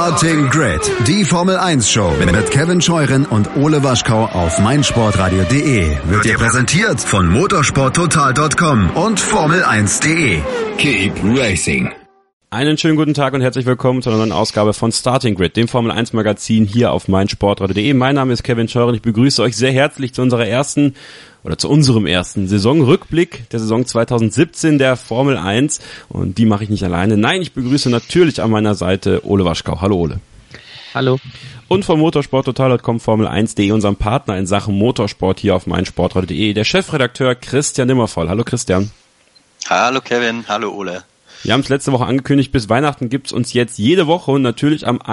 Starting Grid, die Formel 1 Show mit Kevin Scheuren und Ole Waschkau auf meinsportradio.de wird dir präsentiert von motorsporttotal.com und Formel1.de. Keep racing. Einen schönen guten Tag und herzlich willkommen zu einer neuen Ausgabe von Starting Grid, dem Formel 1 Magazin hier auf meinsportradio.de. Mein Name ist Kevin Scheuren, ich begrüße euch sehr herzlich zu unserem ersten Saisonrückblick der Saison 2017 der Formel 1, und die mache ich nicht alleine. Nein, ich begrüße natürlich an meiner Seite Ole Waschkau. Hallo Ole. Hallo. Und von motorsporttotal.com Formel1.de, unserem Partner in Sachen Motorsport hier auf meinsportradio.de, der Chefredakteur Christian Nimmervoll. Hallo Christian. Hallo Kevin, hallo Ole. Wir haben es letzte Woche angekündigt, bis Weihnachten gibt's uns jetzt jede Woche und natürlich am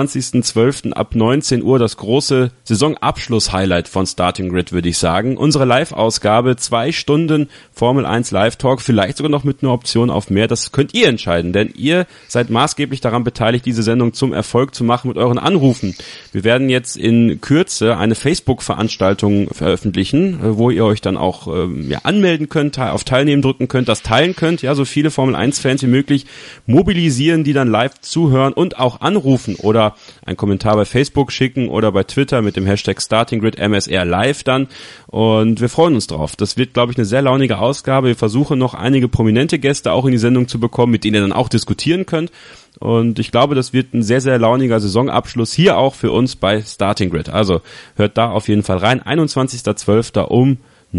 21.12. ab 19 Uhr das große Saisonabschluss-Highlight von Starting Grid, würde ich sagen. Unsere Live-Ausgabe, 2 Stunden Formel 1 Live-Talk, vielleicht sogar noch mit einer Option auf mehr. Das könnt ihr entscheiden, denn ihr seid maßgeblich daran beteiligt, diese Sendung zum Erfolg zu machen mit euren Anrufen. Wir werden jetzt in Kürze eine Facebook-Veranstaltung veröffentlichen, wo ihr euch dann auch anmelden könnt, auf Teilnehmen drücken könnt, das teilen könnt, ja, so viele Formel 1-Fans wie möglich mobilisieren, die dann live zuhören und auch anrufen oder einen Kommentar bei Facebook schicken oder bei Twitter mit dem Hashtag StartingGrid MSR Live dann, und wir freuen uns drauf. Das wird, glaube ich, eine sehr launige Ausgabe. Wir versuchen noch einige prominente Gäste auch in die Sendung zu bekommen, mit denen ihr dann auch diskutieren könnt, und ich glaube, das wird ein sehr, sehr launiger Saisonabschluss hier auch für uns bei Starting Grid. Also hört da auf jeden Fall rein. 21.12. um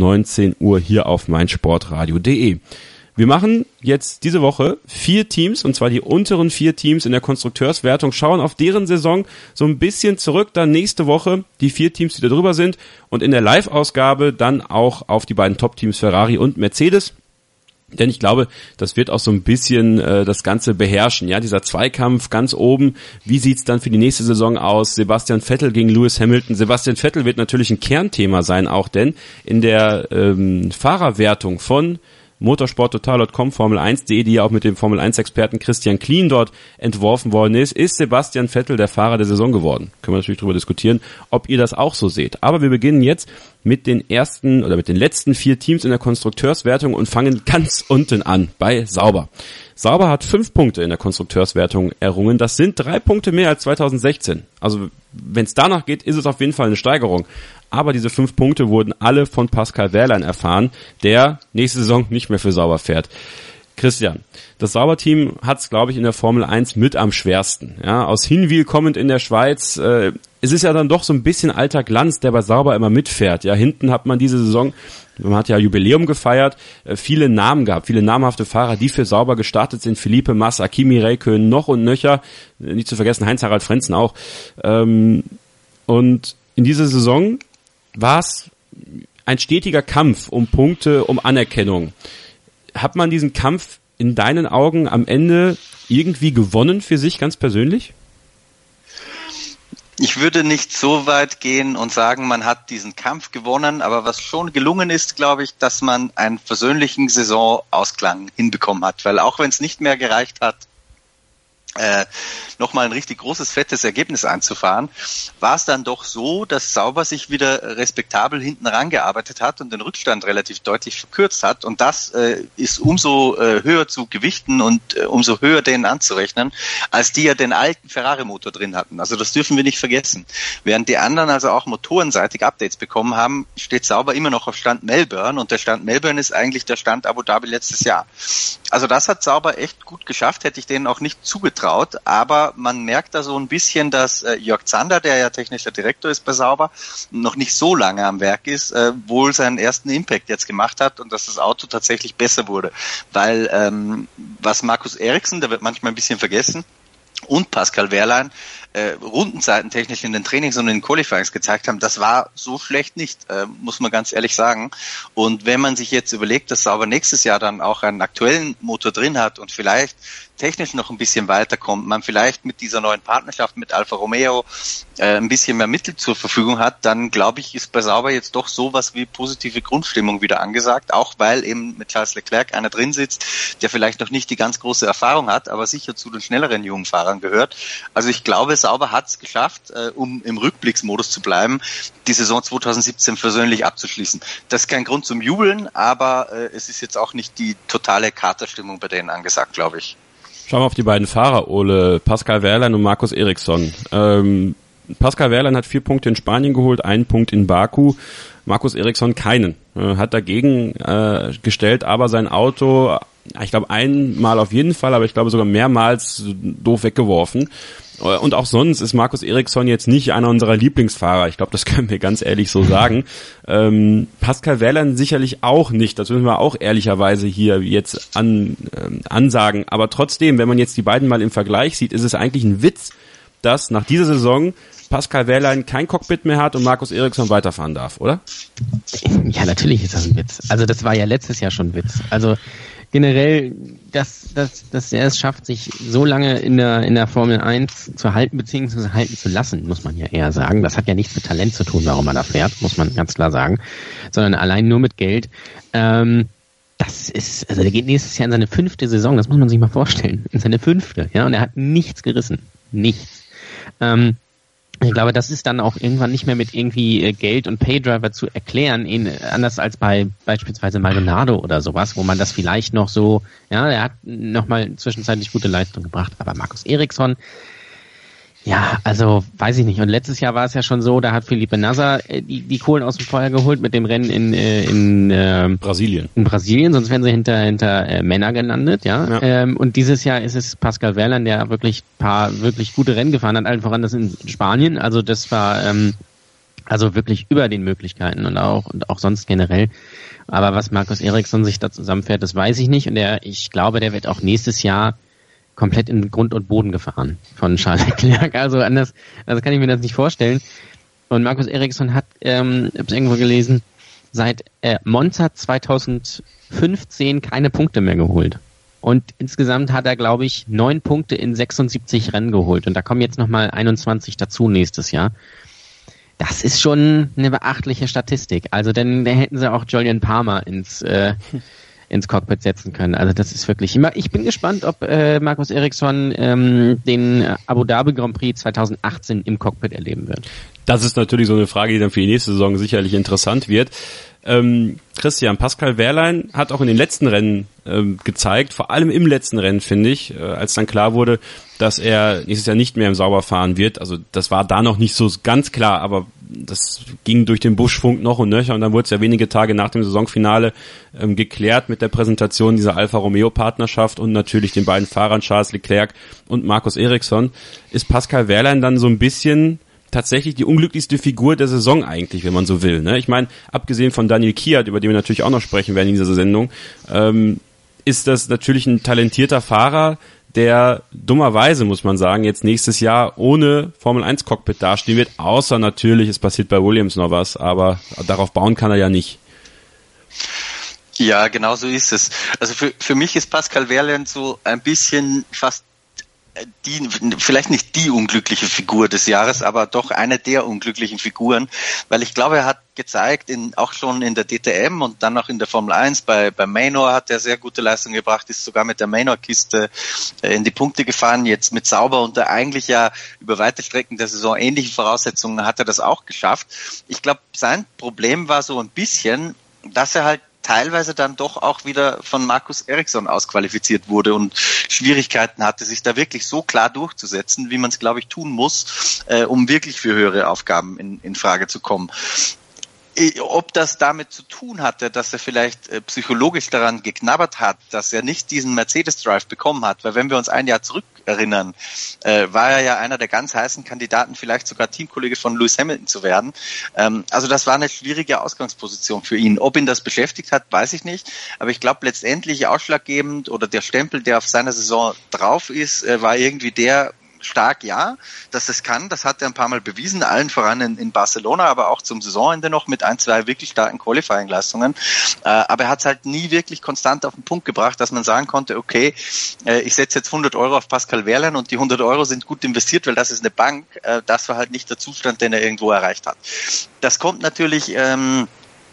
19 Uhr hier auf meinsportradio.de. Wir machen jetzt diese Woche 4 Teams, und zwar die unteren 4 Teams in der Konstrukteurswertung, schauen auf deren Saison so ein bisschen zurück, dann nächste Woche die 4 Teams, die da drüber sind, und in der Live-Ausgabe dann auch auf die beiden Top-Teams Ferrari und Mercedes. Denn ich glaube, das wird auch so ein bisschen das Ganze beherrschen, ja, dieser Zweikampf ganz oben. Wie sieht's dann für die nächste Saison aus? Sebastian Vettel gegen Lewis Hamilton. Sebastian Vettel wird natürlich ein Kernthema sein auch, denn in der Fahrerwertung von motorsporttotal.com Formel1.de, die ja auch mit dem Formel-1-Experten Christian Klien dort entworfen worden ist Sebastian Vettel der Fahrer der Saison geworden. Können wir natürlich darüber diskutieren, ob ihr das auch so seht. Aber wir beginnen jetzt mit den letzten 4 Teams in der Konstrukteurswertung und fangen ganz unten an bei Sauber. Sauber hat 5 Punkte in der Konstrukteurswertung errungen. Das sind 3 Punkte mehr als 2016. Also wenn es danach geht, ist es auf jeden Fall eine Steigerung. Aber diese 5 Punkte wurden alle von Pascal Wehrlein erfahren, der nächste Saison nicht mehr für Sauber fährt. Christian, das Sauber-Team hat es, glaube ich, in der Formel 1 mit am schwersten. Ja, aus Hinwil kommend in der Schweiz. Es ist ja dann doch so ein bisschen alter Glanz, der bei Sauber immer mitfährt. Ja, hinten hat man diese Saison, man hat ja Jubiläum gefeiert, viele Namen gehabt, viele namhafte Fahrer, die für Sauber gestartet sind. Felipe Massa, Kimi Räikkönen, noch und nöcher. Nicht zu vergessen, Heinz-Harald Frentzen auch. Und in dieser Saison war es ein stetiger Kampf um Punkte, um Anerkennung. Hat man diesen Kampf in deinen Augen am Ende irgendwie gewonnen für sich ganz persönlich? Ich würde nicht so weit gehen und sagen, man hat diesen Kampf gewonnen, aber was schon gelungen ist, glaube ich, dass man einen versöhnlichen Saisonausklang hinbekommen hat, weil auch wenn es nicht mehr gereicht hat, nochmal ein richtig großes, fettes Ergebnis einzufahren, war es dann doch so, dass Sauber sich wieder respektabel hinten rangearbeitet hat und den Rückstand relativ deutlich verkürzt hat, und das ist umso höher zu gewichten und umso höher denen anzurechnen, als die ja den alten Ferrari-Motor drin hatten. Also das dürfen wir nicht vergessen. Während die anderen also auch motorenseitig Updates bekommen haben, steht Sauber immer noch auf Stand Melbourne, und der Stand Melbourne ist eigentlich der Stand Abu Dhabi letztes Jahr. Also das hat Sauber echt gut geschafft, hätte ich denen auch nicht zugetraut, aber man merkt da so ein bisschen, dass Jörg Zander, der ja technischer Direktor ist bei Sauber, noch nicht so lange am Werk ist, wohl seinen ersten Impact jetzt gemacht hat und dass das Auto tatsächlich besser wurde. Weil was Markus Eriksson, der wird manchmal ein bisschen vergessen, und Pascal Wehrlein rundenzeitentechnisch in den Trainings und in den Qualifyings gezeigt haben, das war so schlecht nicht, muss man ganz ehrlich sagen. Und wenn man sich jetzt überlegt, dass Sauber nächstes Jahr dann auch einen aktuellen Motor drin hat und vielleicht technisch noch ein bisschen weiterkommt, man vielleicht mit dieser neuen Partnerschaft mit Alfa Romeo ein bisschen mehr Mittel zur Verfügung hat, dann glaube ich, ist bei Sauber jetzt doch sowas wie positive Grundstimmung wieder angesagt, auch weil eben mit Charles Leclerc einer drin sitzt, der vielleicht noch nicht die ganz große Erfahrung hat, aber sicher zu den schnelleren jungen Fahrern gehört. Also ich glaube, Sauber hat es geschafft, um im Rückblicksmodus zu bleiben, die Saison 2017 versöhnlich abzuschließen. Das ist kein Grund zum Jubeln, aber es ist jetzt auch nicht die totale Katerstimmung bei denen angesagt, glaube ich. Schauen wir auf die beiden Fahrer, Ole. Pascal Wehrlein und Markus Ericsson. Pascal Wehrlein hat 4 Punkte in Spanien geholt, 1 Punkt in Baku. Markus Ericsson keinen. Hat dagegen gestellt, aber sein Auto, ich glaube einmal auf jeden Fall, aber ich glaube sogar mehrmals doof weggeworfen. Und auch sonst ist Markus Ericsson jetzt nicht einer unserer Lieblingsfahrer. Ich glaube, das können wir ganz ehrlich so sagen. Pascal Wehrlein sicherlich auch nicht. Das müssen wir auch ehrlicherweise hier jetzt ansagen. Aber trotzdem, wenn man jetzt die beiden mal im Vergleich sieht, ist es eigentlich ein Witz, dass nach dieser Saison Pascal Wehrlein kein Cockpit mehr hat und Markus Ericsson weiterfahren darf, oder? Ja, natürlich ist das ein Witz. Also das war ja letztes Jahr schon ein Witz. Also generell, dass er es schafft, sich so lange in der Formel 1 zu halten, beziehungsweise halten zu lassen, muss man ja eher sagen. Das hat ja nichts mit Talent zu tun, warum er da fährt, muss man ganz klar sagen, sondern allein nur mit Geld. Das ist, also der geht nächstes Jahr in seine 5. Saison, das muss man sich mal vorstellen. In seine 5. Ja, und er hat nichts gerissen. Nichts. Ich glaube, das ist dann auch irgendwann nicht mehr mit irgendwie Geld und Paydriver zu erklären, anders als bei beispielsweise Maldonado oder sowas, wo man das vielleicht noch so, ja, er hat nochmal zwischenzeitlich gute Leistung gebracht, aber Markus Ericsson, ja, also weiß ich nicht. Und letztes Jahr war es ja schon so, da hat Felipe Nasser die Kohlen aus dem Feuer geholt mit dem Rennen in Brasilien. In Brasilien, sonst wären sie hinter Männer gelandet, ja. Und dieses Jahr ist es Pascal Wehrlein, der wirklich paar wirklich gute Rennen gefahren hat, allen voran das in Spanien. Also das war also wirklich über den Möglichkeiten und auch sonst generell. Aber was Markus Ericsson sich da zusammenfährt, das weiß ich nicht. Und ich glaube, der wird auch nächstes Jahr komplett in Grund und Boden gefahren von Charles Leclerc. Also anders kann ich mir das nicht vorstellen. Und Markus Ericsson hat, ich habe es irgendwo gelesen, seit Monza 2015 keine Punkte mehr geholt. Und insgesamt hat er, glaube ich, 9 Punkte in 76 Rennen geholt. Und da kommen jetzt nochmal 21 dazu nächstes Jahr. Das ist schon eine beachtliche Statistik. Also denn da hätten sie auch Jolyon Palmer ins Cockpit setzen können. Also das ist wirklich immer. Ich bin gespannt, ob Markus Ericsson den Abu Dhabi Grand Prix 2018 im Cockpit erleben wird. Das ist natürlich so eine Frage, die dann für die nächste Saison sicherlich interessant wird. Christian, Pascal Wehrlein hat auch in den letzten Rennen gezeigt, vor allem im letzten Rennen, finde ich, als dann klar wurde, dass er nächstes Jahr nicht mehr im Sauber fahren wird. Also das war da noch nicht so ganz klar, aber das ging durch den Buschfunk noch und nöcher und dann wurde es ja wenige Tage nach dem Saisonfinale geklärt mit der Präsentation dieser Alfa Romeo Partnerschaft und natürlich den beiden Fahrern Charles Leclerc und Markus Ericsson. Ist Pascal Wehrlein dann so ein bisschen tatsächlich die unglücklichste Figur der Saison eigentlich, wenn man so will, ne? Ich meine, abgesehen von Daniel Kiat, über den wir natürlich auch noch sprechen werden in dieser Sendung, ist das natürlich ein talentierter Fahrer, der dummerweise, muss man sagen, jetzt nächstes Jahr ohne Formel-1-Cockpit dastehen wird, außer natürlich, es passiert bei Williams noch was, aber darauf bauen kann er ja nicht. Ja, genau so ist es. Also für mich ist Pascal Wehrlein so ein bisschen fast vielleicht nicht die unglückliche Figur des Jahres, aber doch eine der unglücklichen Figuren, weil ich glaube, er hat gezeigt, auch schon in der DTM und dann auch in der Formel 1, bei Manor hat er sehr gute Leistung gebracht, ist sogar mit der Manor-Kiste in die Punkte gefahren, jetzt mit Sauber und eigentlich ja über weite Strecken der Saison ähnliche Voraussetzungen hat er das auch geschafft. Ich glaube, sein Problem war so ein bisschen, dass er halt teilweise dann doch auch wieder von Markus Ericsson ausqualifiziert wurde und Schwierigkeiten hatte, sich da wirklich so klar durchzusetzen, wie man es, glaube ich, tun muss, um wirklich für höhere Aufgaben in Frage zu kommen. Ob das damit zu tun hatte, dass er vielleicht psychologisch daran geknabbert hat, dass er nicht diesen Mercedes-Drive bekommen hat, weil wenn wir uns ein Jahr zurück erinnern, war er ja einer der ganz heißen Kandidaten, vielleicht sogar Teamkollege von Lewis Hamilton zu werden. Also das war eine schwierige Ausgangsposition für ihn. Ob ihn das beschäftigt hat, weiß ich nicht, aber ich glaube letztendlich ausschlaggebend oder der Stempel, der auf seiner Saison drauf ist, war irgendwie der, stark, ja, dass es kann, das hat er ein paar Mal bewiesen, allen voran in Barcelona, aber auch zum Saisonende noch mit 1-2 wirklich starken Qualifying-Leistungen, aber er hat es halt nie wirklich konstant auf den Punkt gebracht, dass man sagen konnte, okay, ich setze jetzt 100 Euro auf Pascal Wehrlein und die 100 Euro sind gut investiert, weil das ist eine Bank, das war halt nicht der Zustand, den er irgendwo erreicht hat. Das kommt natürlich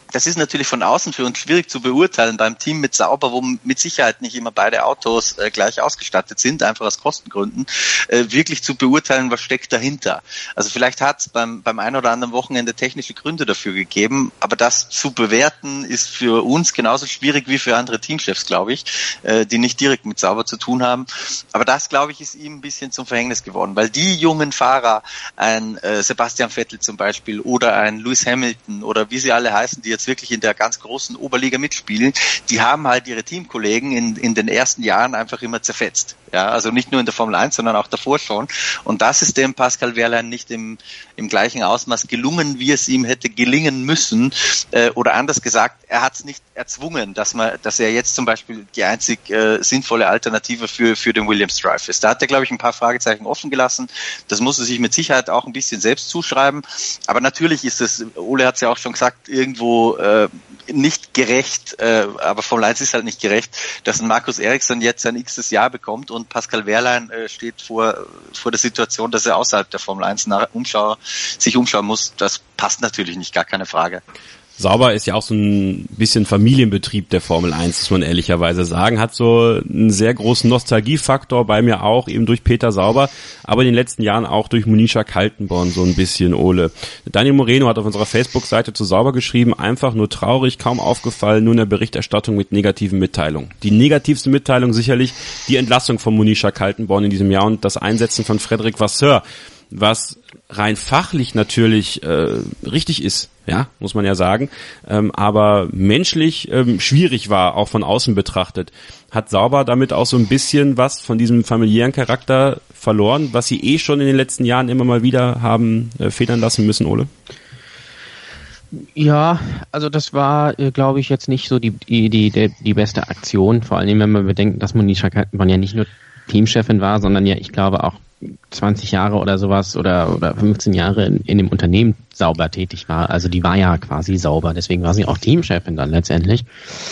das ist natürlich von außen für uns schwierig zu beurteilen beim Team mit Sauber, wo mit Sicherheit nicht immer beide Autos gleich ausgestattet sind, einfach aus Kostengründen, wirklich zu beurteilen, was steckt dahinter. Also vielleicht hat es beim einen oder anderen Wochenende technische Gründe dafür gegeben, aber das zu bewerten ist für uns genauso schwierig wie für andere Teamchefs, glaube ich, die nicht direkt mit Sauber zu tun haben. Aber das, glaube ich, ist ihm ein bisschen zum Verhängnis geworden, weil die jungen Fahrer, ein Sebastian Vettel zum Beispiel oder ein Lewis Hamilton oder wie sie alle heißen, die jetzt wirklich in der ganz großen Oberliga mitspielen, die haben halt ihre Teamkollegen in den ersten Jahren einfach immer zerfetzt. Ja, also nicht nur in der Formel 1, sondern auch davor schon. Und das ist dem Pascal Wehrlein nicht im gleichen Ausmaß gelungen, wie es ihm hätte gelingen müssen. Oder anders gesagt, er hat es nicht erzwungen, dass er jetzt zum Beispiel die einzig sinnvolle Alternative für den Williams Drive ist. Da hat er, glaube ich, ein paar Fragezeichen offen gelassen. Das muss er sich mit Sicherheit auch ein bisschen selbst zuschreiben. Aber natürlich ist es, Ole hat es ja auch schon gesagt, irgendwo nicht gerecht, aber Formel 1 ist halt nicht gerecht, dass ein Markus Ericsson jetzt sein x-tes Jahr bekommt und Pascal Wehrlein steht vor der Situation, dass er außerhalb der Formel 1 sich umschauen muss. Das passt natürlich nicht, gar keine Frage. Sauber ist ja auch so ein bisschen Familienbetrieb der Formel 1, muss man ehrlicherweise sagen. Hat so einen sehr großen Nostalgiefaktor bei mir auch, eben durch Peter Sauber, aber in den letzten Jahren auch durch Monisha Kaltenborn so ein bisschen, Ole. Daniel Moreno hat auf unserer Facebook-Seite zu Sauber geschrieben, einfach nur traurig, kaum aufgefallen, nur in der Berichterstattung mit negativen Mitteilungen. Die negativste Mitteilung sicherlich die Entlassung von Monisha Kaltenborn in diesem Jahr und das Einsetzen von Frédéric Vasseur, was rein fachlich natürlich richtig ist, ja, muss man ja sagen, aber menschlich schwierig war, auch von außen betrachtet. Hat Sauber damit auch so ein bisschen was von diesem familiären Charakter verloren, was sie schon in den letzten Jahren immer mal wieder haben federn lassen müssen, Ole? Ja, also das war, glaube ich, jetzt nicht so die beste Aktion, vor allem wenn man bedenkt, dass Monisha Kaltenborn ja nicht nur Teamchefin war, sondern ja, ich glaube, auch 20 Jahre oder sowas oder 15 Jahre in dem Unternehmen Sauber tätig war. Also die war ja quasi Sauber, deswegen war sie auch Teamchefin dann letztendlich.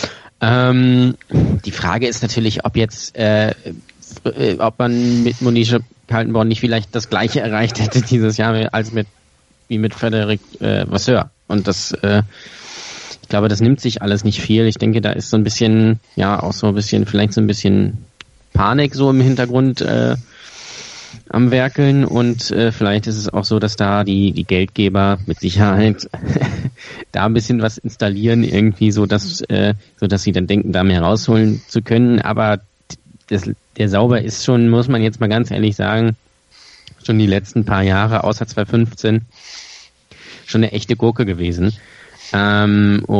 Die Frage ist natürlich, ob man mit Monisha Kaltenborn nicht vielleicht das Gleiche erreicht hätte dieses Jahr wie mit Frédéric Vasseur. Und das, ich glaube, das nimmt sich alles nicht viel. Ich denke, da ist so ein bisschen, ja, auch so ein bisschen, vielleicht so ein bisschen Panik so im Hintergrund am Werkeln und vielleicht ist es auch so, dass da die Geldgeber mit Sicherheit da ein bisschen was installieren, irgendwie so dass sie dann denken, da mehr rausholen zu können. Aber der Sauber ist schon, muss man jetzt mal ganz ehrlich sagen, schon die letzten paar Jahre, außer 2015, schon eine echte Gurke gewesen. Da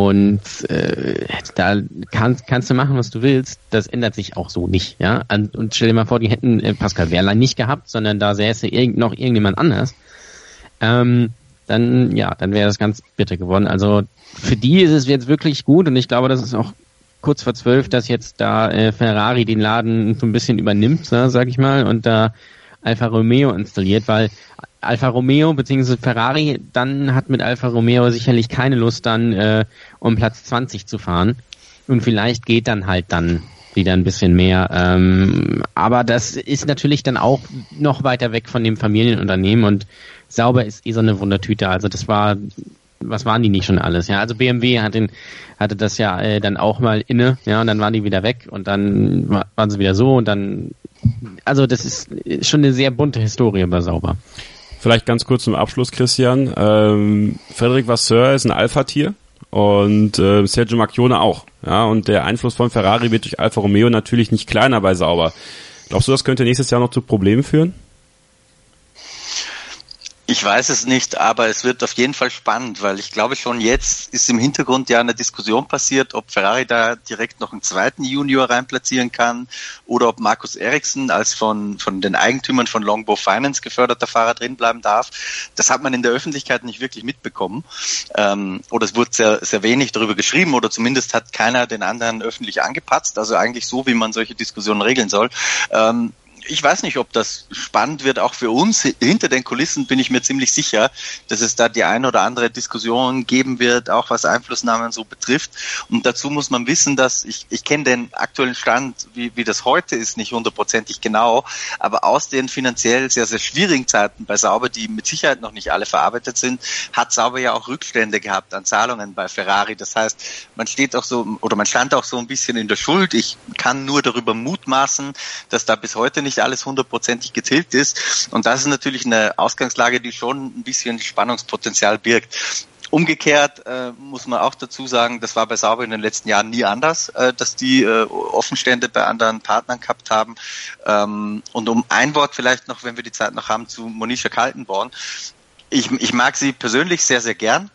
kannst du machen, was du willst. Das ändert sich auch so nicht, ja. Und stell dir mal vor, die hätten Pascal Wehrlein nicht gehabt, sondern da säße noch irgendjemand anders. Dann wäre das ganz bitter geworden. Also für die ist es jetzt wirklich gut und ich glaube, das ist auch kurz vor 12, dass jetzt da Ferrari den Laden so ein bisschen übernimmt, sag ich mal, und da Alfa Romeo installiert, weil Alfa Romeo bzw. Ferrari dann hat mit Alfa Romeo sicherlich keine Lust dann um Platz 20 zu fahren und vielleicht geht dann halt dann wieder ein bisschen mehr, aber das ist natürlich dann auch noch weiter weg von dem Familienunternehmen und Sauber ist so eine Wundertüte, also das war, was waren die nicht schon alles, ja, also BMW hatte das ja dann auch mal inne, ja, und dann waren die wieder weg und dann waren sie wieder so und dann, also das ist schon eine sehr bunte Historie bei Sauber. Vielleicht ganz kurz zum Abschluss, Christian. Frédéric Vasseur ist ein Alpha-Tier und Sergio Marchionne auch. Ja, und der Einfluss von Ferrari wird durch Alfa Romeo natürlich nicht kleiner bei Sauber. Glaubst du, das könnte nächstes Jahr noch zu Problemen führen? Ich weiß es nicht, aber es wird auf jeden Fall spannend, weil ich glaube schon jetzt ist im Hintergrund ja eine Diskussion passiert, ob Ferrari da direkt noch einen zweiten Junior reinplatzieren kann oder ob Markus Ericsson als von den Eigentümern von Longbow Finance geförderter Fahrer drin bleiben darf. Das hat man in der Öffentlichkeit nicht wirklich mitbekommen oder es wurde sehr, sehr wenig darüber geschrieben oder zumindest hat keiner den anderen öffentlich angepatzt, also eigentlich so, wie man solche Diskussionen regeln soll. Ich weiß nicht, ob das spannend wird, auch für uns. Hinter den Kulissen bin ich mir ziemlich sicher, dass es da die eine oder andere Diskussion geben wird, auch was Einflussnahmen so betrifft. Und dazu muss man wissen, dass ich kenne den aktuellen Stand, wie das heute ist, nicht hundertprozentig genau, aber aus den finanziell sehr, sehr schwierigen Zeiten bei Sauber, die mit Sicherheit noch nicht alle verarbeitet sind, hat Sauber ja auch Rückstände gehabt an Zahlungen bei Ferrari. Das heißt, man stand auch so ein bisschen in der Schuld. Ich kann nur darüber mutmaßen, dass da bis heute nicht alles hundertprozentig getilgt ist. Und das ist natürlich eine Ausgangslage, die schon ein bisschen Spannungspotenzial birgt. Umgekehrt muss man auch dazu sagen, das war bei Sauber in den letzten Jahren nie anders, dass die Offenstände bei anderen Partnern gehabt haben. Und um ein Wort vielleicht noch, wenn wir die Zeit noch haben, zu Monisha Kaltenborn. Ich mag sie persönlich sehr, sehr gern.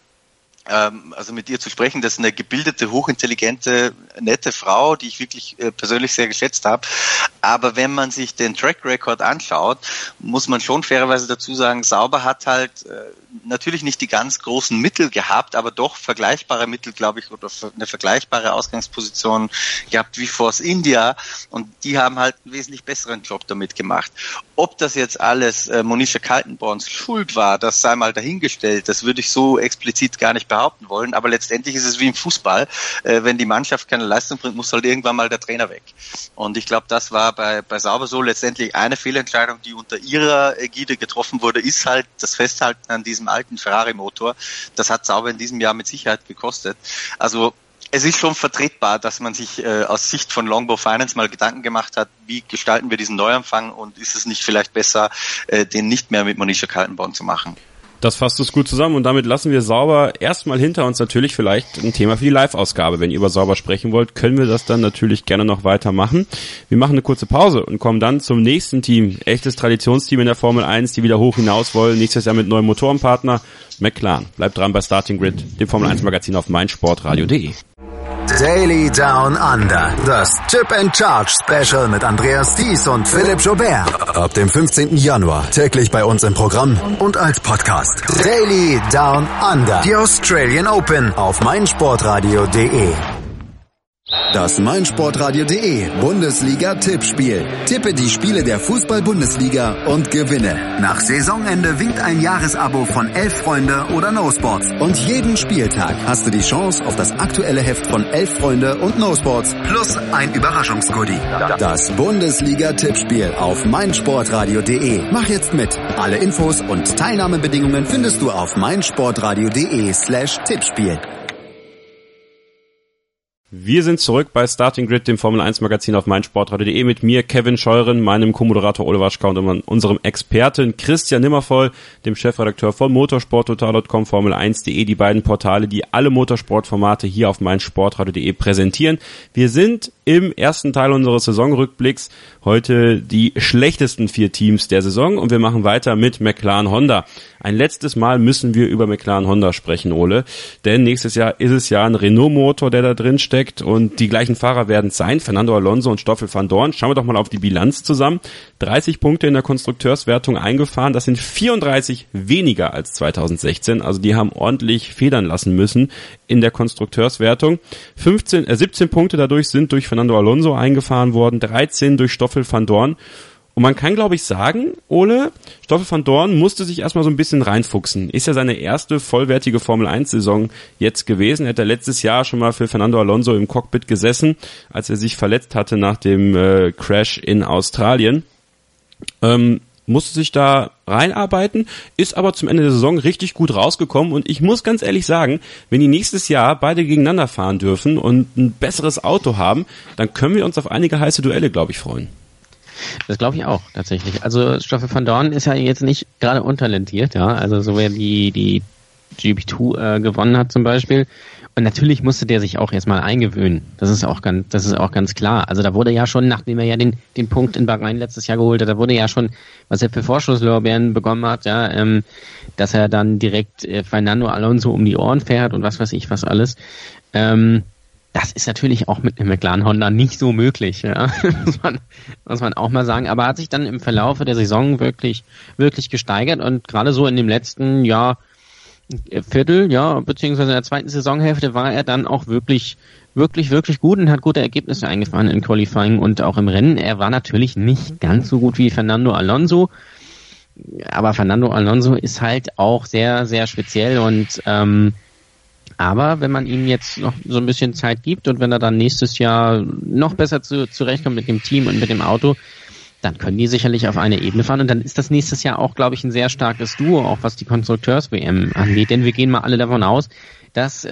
Also mit ihr zu sprechen, das ist eine gebildete, hochintelligente, nette Frau, die ich wirklich persönlich sehr geschätzt habe. Aber wenn man sich den Track Record anschaut, muss man schon fairerweise dazu sagen, Sauber hat halt natürlich nicht die ganz großen Mittel gehabt, aber doch vergleichbare Mittel, glaube ich, oder eine vergleichbare Ausgangsposition gehabt wie Force India, und die haben halt einen wesentlich besseren Job damit gemacht. Ob das jetzt alles Monisha Kaltenborns Schuld war, das sei mal dahingestellt, das würde ich so explizit gar nicht behaupten wollen, aber letztendlich ist es wie im Fußball, wenn die Mannschaft keine Leistung bringt, muss halt irgendwann mal der Trainer weg. Und ich glaube, das war bei Sauber so. Letztendlich eine Fehlentscheidung, die unter ihrer Ägide getroffen wurde, ist halt das Festhalten an diesem alten Ferrari-Motor. Das hat Sauber in diesem Jahr mit Sicherheit gekostet. Also es ist schon vertretbar, dass man sich aus Sicht von Longbow Finance mal Gedanken gemacht hat, wie gestalten wir diesen Neuanfang, und ist es nicht vielleicht besser, den nicht mehr mit Monisha Kaltenborn zu machen. Das fasst es gut zusammen, und damit lassen wir Sauber erstmal hinter uns. Natürlich vielleicht ein Thema für die Live-Ausgabe. Wenn ihr über Sauber sprechen wollt, können wir das dann natürlich gerne noch weitermachen. Wir machen eine kurze Pause und kommen dann zum nächsten Team. Echtes Traditionsteam in der Formel 1, die wieder hoch hinaus wollen. Nächstes Jahr mit neuem Motorenpartner McLaren. Bleibt dran bei Starting Grid, dem Formel 1 Magazin auf meinsportradio.de. Daily Down Under. Das Chip and Charge Special mit Andreas Thies und Philipp Joubert. Ab dem 15. Januar täglich bei uns im Programm und als Podcast. Daily Down Under. Die Australian Open auf meinsportradio.de. Das meinsportradio.de Bundesliga-Tippspiel. Tippe die Spiele der Fußball-Bundesliga und gewinne. Nach Saisonende winkt ein Jahresabo von 11 Freunde oder No Sports. Und jeden Spieltag hast du die Chance auf das aktuelle Heft von 11 Freunde und No Sports plus ein Überraschungsgoodie. Das Bundesliga-Tippspiel auf meinsportradio.de. Mach jetzt mit. Alle Infos und Teilnahmebedingungen findest du auf meinsportradio.de/Tippspiel. Wir sind zurück bei Starting Grid, dem Formel 1 Magazin auf meinsportradio.de, mit mir, Kevin Scheuren, meinem Co-Moderator Ole Waschkau und unserem Experten Christian Nimmervoll, dem Chefredakteur von motorsporttotal.com, Formel1.de, die beiden Portale, die alle Motorsportformate hier auf meinsportradio.de präsentieren. Wir sind im ersten Teil unseres Saisonrückblicks heute die schlechtesten 4 Teams der Saison, und wir machen weiter mit McLaren Honda. Ein letztes Mal müssen wir über McLaren Honda sprechen, Ole, denn nächstes Jahr ist es ja ein Renault-Motor, der da drin steckt, und die gleichen Fahrer werden es sein, Fernando Alonso und Stoffel van Dorn. Schauen wir doch mal auf die Bilanz zusammen. 30 Punkte in der Konstrukteurswertung eingefahren, das sind 34 weniger als 2016, also die haben ordentlich federn lassen müssen in der Konstrukteurswertung. 17 Punkte dadurch sind durch Fernando Alonso eingefahren worden, 13 durch Stoffel van Dorn. Und man kann, glaube ich, sagen, Ole, Stoffel van Dorn musste sich erstmal so ein bisschen reinfuchsen. Ist ja seine erste vollwertige Formel-1-Saison jetzt gewesen. Er hat ja letztes Jahr schon mal für Fernando Alonso im Cockpit gesessen, als er sich verletzt hatte nach dem Crash in Australien. Musste sich da reinarbeiten, ist aber zum Ende der Saison richtig gut rausgekommen, und ich muss ganz ehrlich sagen, wenn die nächstes Jahr beide gegeneinander fahren dürfen und ein besseres Auto haben, dann können wir uns auf einige heiße Duelle, glaube ich, freuen. Das glaube ich auch, tatsächlich. Also Stoffel van Dorn ist ja jetzt nicht gerade untalentiert, ja. Also so wer die GP2 gewonnen hat zum Beispiel. Und natürlich musste der sich auch erstmal eingewöhnen. Das ist auch ganz klar. Also da wurde ja schon, nachdem er ja den Punkt in Bahrain letztes Jahr geholt hat, da wurde ja schon, was er für Vorschusslorbeeren bekommen hat, ja, dass er dann direkt Fernando Alonso um die Ohren fährt und was weiß ich was alles. Das ist natürlich auch mit einem McLaren Honda nicht so möglich, ja. muss man auch mal sagen. Aber hat sich dann im Verlaufe der Saison wirklich, wirklich gesteigert, und gerade so in dem letzten Jahr, Viertel, ja, beziehungsweise in der zweiten Saisonhälfte war er dann auch wirklich gut und hat gute Ergebnisse eingefahren im Qualifying und auch im Rennen. Er war natürlich nicht ganz so gut wie Fernando Alonso, aber Fernando Alonso ist halt auch sehr, sehr speziell und aber wenn man ihm jetzt noch so ein bisschen Zeit gibt und wenn er dann nächstes Jahr noch besser zurechtkommt mit dem Team und mit dem Auto, dann können die sicherlich auf eine Ebene fahren und dann ist das nächstes Jahr auch, glaube ich, ein sehr starkes Duo, auch was die Konstrukteurs-WM angeht, denn wir gehen mal alle davon aus, dass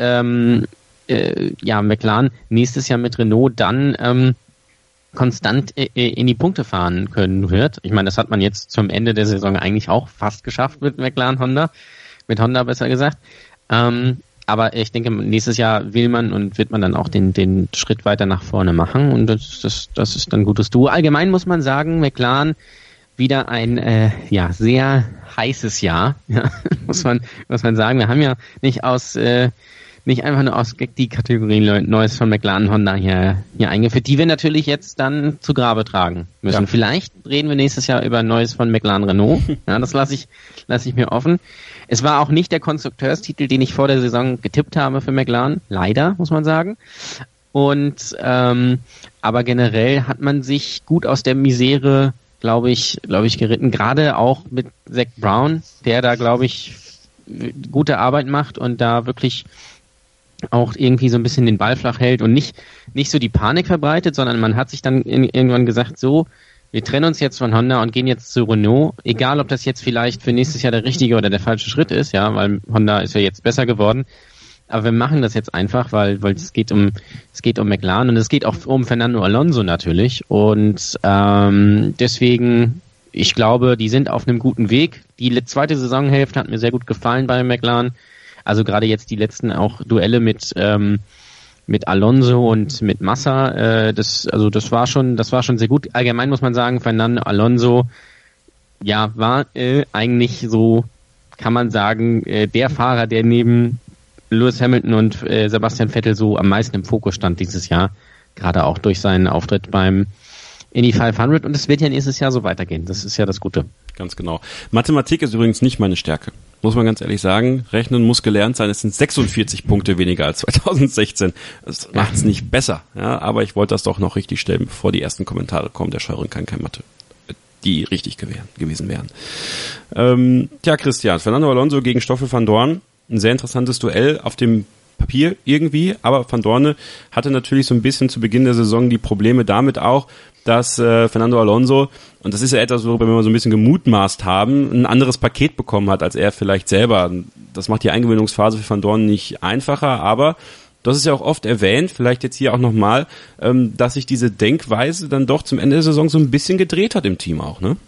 McLaren nächstes Jahr mit Renault dann konstant in die Punkte fahren können wird. Ich meine, das hat man jetzt zum Ende der Saison eigentlich auch fast geschafft mit McLaren Honda, mit Honda besser gesagt. Aber ich denke, nächstes Jahr wird man dann auch den Schritt weiter nach vorne machen und das ist dann ein gutes Duo. Allgemein muss man sagen, McLaren wieder ein sehr heißes Jahr, ja, muss man sagen. Wir haben ja nicht einfach nur aus die Kategorien Neues von McLaren Honda hier eingeführt, die wir natürlich jetzt dann zu Grabe tragen müssen. Ja. Vielleicht reden wir nächstes Jahr über Neues von McLaren Renault. Ja, das lasse ich mir offen. Es war auch nicht der Konstrukteurstitel, den ich vor der Saison getippt habe für McLaren. Leider, muss man sagen. Und aber generell hat man sich gut aus der Misere, glaube ich, geritten. Gerade auch mit Zak Brown, der da, glaube ich, gute Arbeit macht und da wirklich auch irgendwie so ein bisschen den Ball flach hält und nicht so die Panik verbreitet, sondern man hat sich dann irgendwann gesagt, so, wir trennen uns jetzt von Honda und gehen jetzt zu Renault, egal ob das jetzt vielleicht für nächstes Jahr der richtige oder der falsche Schritt ist, ja, weil Honda ist ja jetzt besser geworden, aber wir machen das jetzt einfach, weil es geht um McLaren und es geht auch um Fernando Alonso natürlich und deswegen, ich glaube, die sind auf einem guten Weg. Die zweite Saisonhälfte hat mir sehr gut gefallen bei McLaren. Also gerade jetzt die letzten auch Duelle mit Alonso und mit Massa, das war schon sehr gut. Allgemein muss man sagen, Fernando Alonso, ja, war eigentlich so, kann man sagen, der Fahrer, der neben Lewis Hamilton und Sebastian Vettel so am meisten im Fokus stand dieses Jahr, gerade auch durch seinen Auftritt beim Indy 500 und es wird ja nächstes Jahr so weitergehen. Das ist ja das Gute. Ganz genau. Mathematik ist übrigens nicht meine Stärke. Muss man ganz ehrlich sagen. Rechnen muss gelernt sein. Es sind 46 Punkte weniger als 2016. Das macht es nicht besser. Ja, aber ich wollte das doch noch richtig stellen, bevor die ersten Kommentare kommen. Der Scheuren kann kein Mathe. Die richtig gewesen wären. Christian, Fernando Alonso gegen Stoffel van Dorn. Ein sehr interessantes Duell auf dem Papier irgendwie, aber Van Dorn hatte natürlich so ein bisschen zu Beginn der Saison die Probleme damit auch, dass Fernando Alonso, und das ist ja etwas, worüber wir so ein bisschen gemutmaßt haben, ein anderes Paket bekommen hat als er vielleicht selber. Das macht die Eingewöhnungsphase für Van Dorn nicht einfacher, aber das ist ja auch oft erwähnt, vielleicht jetzt hier auch nochmal, dass sich diese Denkweise dann doch zum Ende der Saison so ein bisschen gedreht hat im Team auch, ne?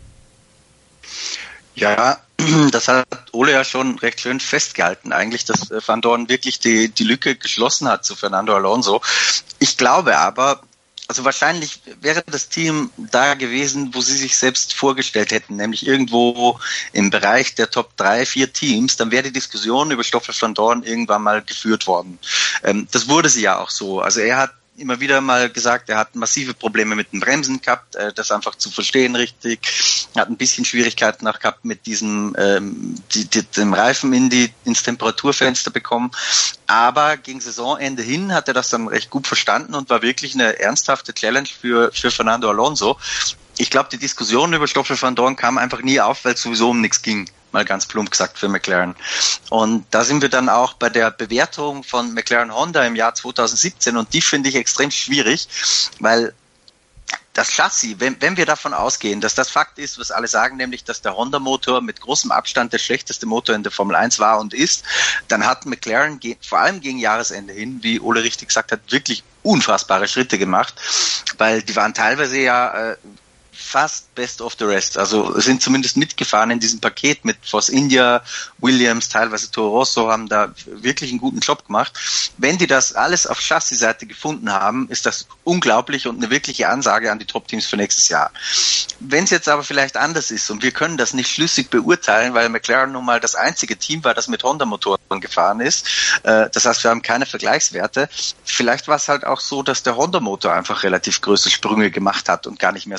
Ja, das hat Ole ja schon recht schön festgehalten eigentlich, dass Van Dorn wirklich die Lücke geschlossen hat zu Fernando Alonso. Ich glaube aber, also wahrscheinlich wäre das Team da gewesen, wo sie sich selbst vorgestellt hätten, nämlich irgendwo im Bereich der Top 3, 4 Teams, dann wäre die Diskussion über Stoffel van Dorn irgendwann mal geführt worden. Das wurde sie ja auch so. Also er hat immer wieder mal gesagt, er hat massive Probleme mit den Bremsen gehabt, das einfach zu verstehen richtig. Er hat ein bisschen Schwierigkeiten auch gehabt mit diesem dem Reifen ins Temperaturfenster bekommen. Aber gegen Saisonende hin hat er das dann recht gut verstanden und war wirklich eine ernsthafte Challenge für Fernando Alonso. Ich glaube, die Diskussion über Stoffel van Dorn kam einfach nie auf, weil es sowieso um nichts ging. Mal ganz plump gesagt für McLaren. Und da sind wir dann auch bei der Bewertung von McLaren Honda im Jahr 2017 und die finde ich extrem schwierig, weil das Chassis, wenn wir davon ausgehen, dass das Fakt ist, was alle sagen, nämlich, dass der Honda-Motor mit großem Abstand der schlechteste Motor in der Formel 1 war und ist, dann hat McLaren vor allem gegen Jahresende hin, wie Ole richtig gesagt hat, wirklich unfassbare Schritte gemacht, weil die waren teilweise ja fast best of the rest. Also sind zumindest mitgefahren in diesem Paket mit Force India, Williams, teilweise Toro Rosso, haben da wirklich einen guten Job gemacht. Wenn die das alles auf Chassis-Seite gefunden haben, ist das unglaublich und eine wirkliche Ansage an die Top-Teams für nächstes Jahr. Wenn es jetzt aber vielleicht anders ist und wir können das nicht schlüssig beurteilen, weil McLaren nun mal das einzige Team war, das mit Honda-Motoren gefahren ist, das heißt, wir haben keine Vergleichswerte, vielleicht war es halt auch so, dass der Honda-Motor einfach relativ große Sprünge gemacht hat und gar nicht mehr so schlecht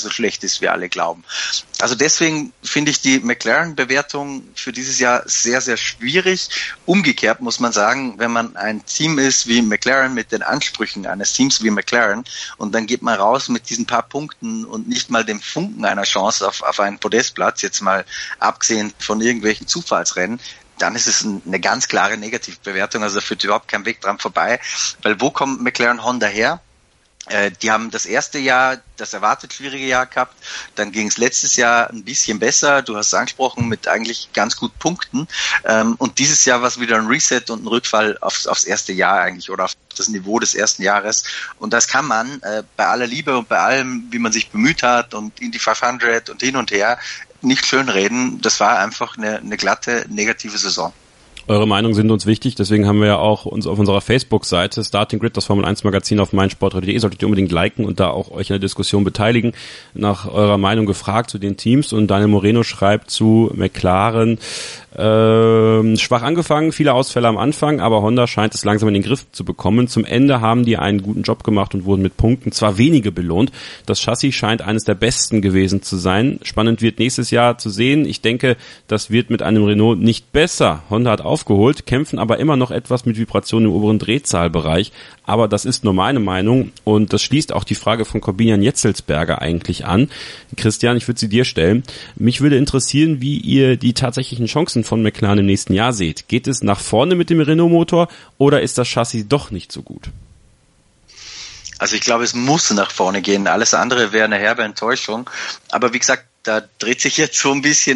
schlecht ist, wie alle glauben. Also deswegen finde ich die McLaren-Bewertung für dieses Jahr sehr, sehr schwierig. Umgekehrt muss man sagen, wenn man ein Team ist wie McLaren mit den Ansprüchen eines Teams wie McLaren und dann geht man raus mit diesen paar Punkten und nicht mal dem Funken einer Chance auf einen Podestplatz, jetzt mal abgesehen von irgendwelchen Zufallsrennen, dann ist es eine ganz klare Negativbewertung. Also da führt überhaupt kein Weg dran vorbei. Weil wo kommt McLaren Honda her? Die haben das erste Jahr, das erwartet schwierige Jahr gehabt. Dann ging es letztes Jahr ein bisschen besser. Du hast es angesprochen, mit eigentlich ganz gut Punkten. Und dieses Jahr war es wieder ein Reset und ein Rückfall aufs erste Jahr eigentlich oder auf das Niveau des ersten Jahres. Und das kann man bei aller Liebe und bei allem, wie man sich bemüht hat und Indy 500 und hin und her, nicht schönreden. Das war einfach eine glatte negative Saison. Eure Meinungen sind uns wichtig, deswegen haben wir ja auch uns auf unserer Facebook-Seite Starting Grid, das Formel 1 Magazin auf meinsportradio.de, solltet ihr unbedingt liken und da auch euch in der Diskussion beteiligen, nach eurer Meinung gefragt zu den Teams. Und Daniel Moreno schreibt zu McLaren, schwach angefangen, viele Ausfälle am Anfang, aber Honda scheint es langsam in den Griff zu bekommen. Zum Ende haben die einen guten Job gemacht und wurden mit Punkten zwar wenige belohnt. Das Chassis scheint eines der besten gewesen zu sein. Spannend wird nächstes Jahr zu sehen. Ich denke, das wird mit einem Renault nicht besser. Honda hat aufgeholt, kämpfen aber immer noch etwas mit Vibrationen im oberen Drehzahlbereich. Aber das ist nur meine Meinung und das schließt auch die Frage von Corbinian Jetzelsberger eigentlich an. Christian, ich würde sie dir stellen. Mich würde interessieren, wie ihr die tatsächlichen Chancen von McLaren im nächsten Jahr seht. Geht es nach vorne mit dem Renault-Motor oder ist das Chassis doch nicht so gut? Also ich glaube, es muss nach vorne gehen. Alles andere wäre eine herbe Enttäuschung. Aber wie gesagt, da dreht sich jetzt so ein bisschen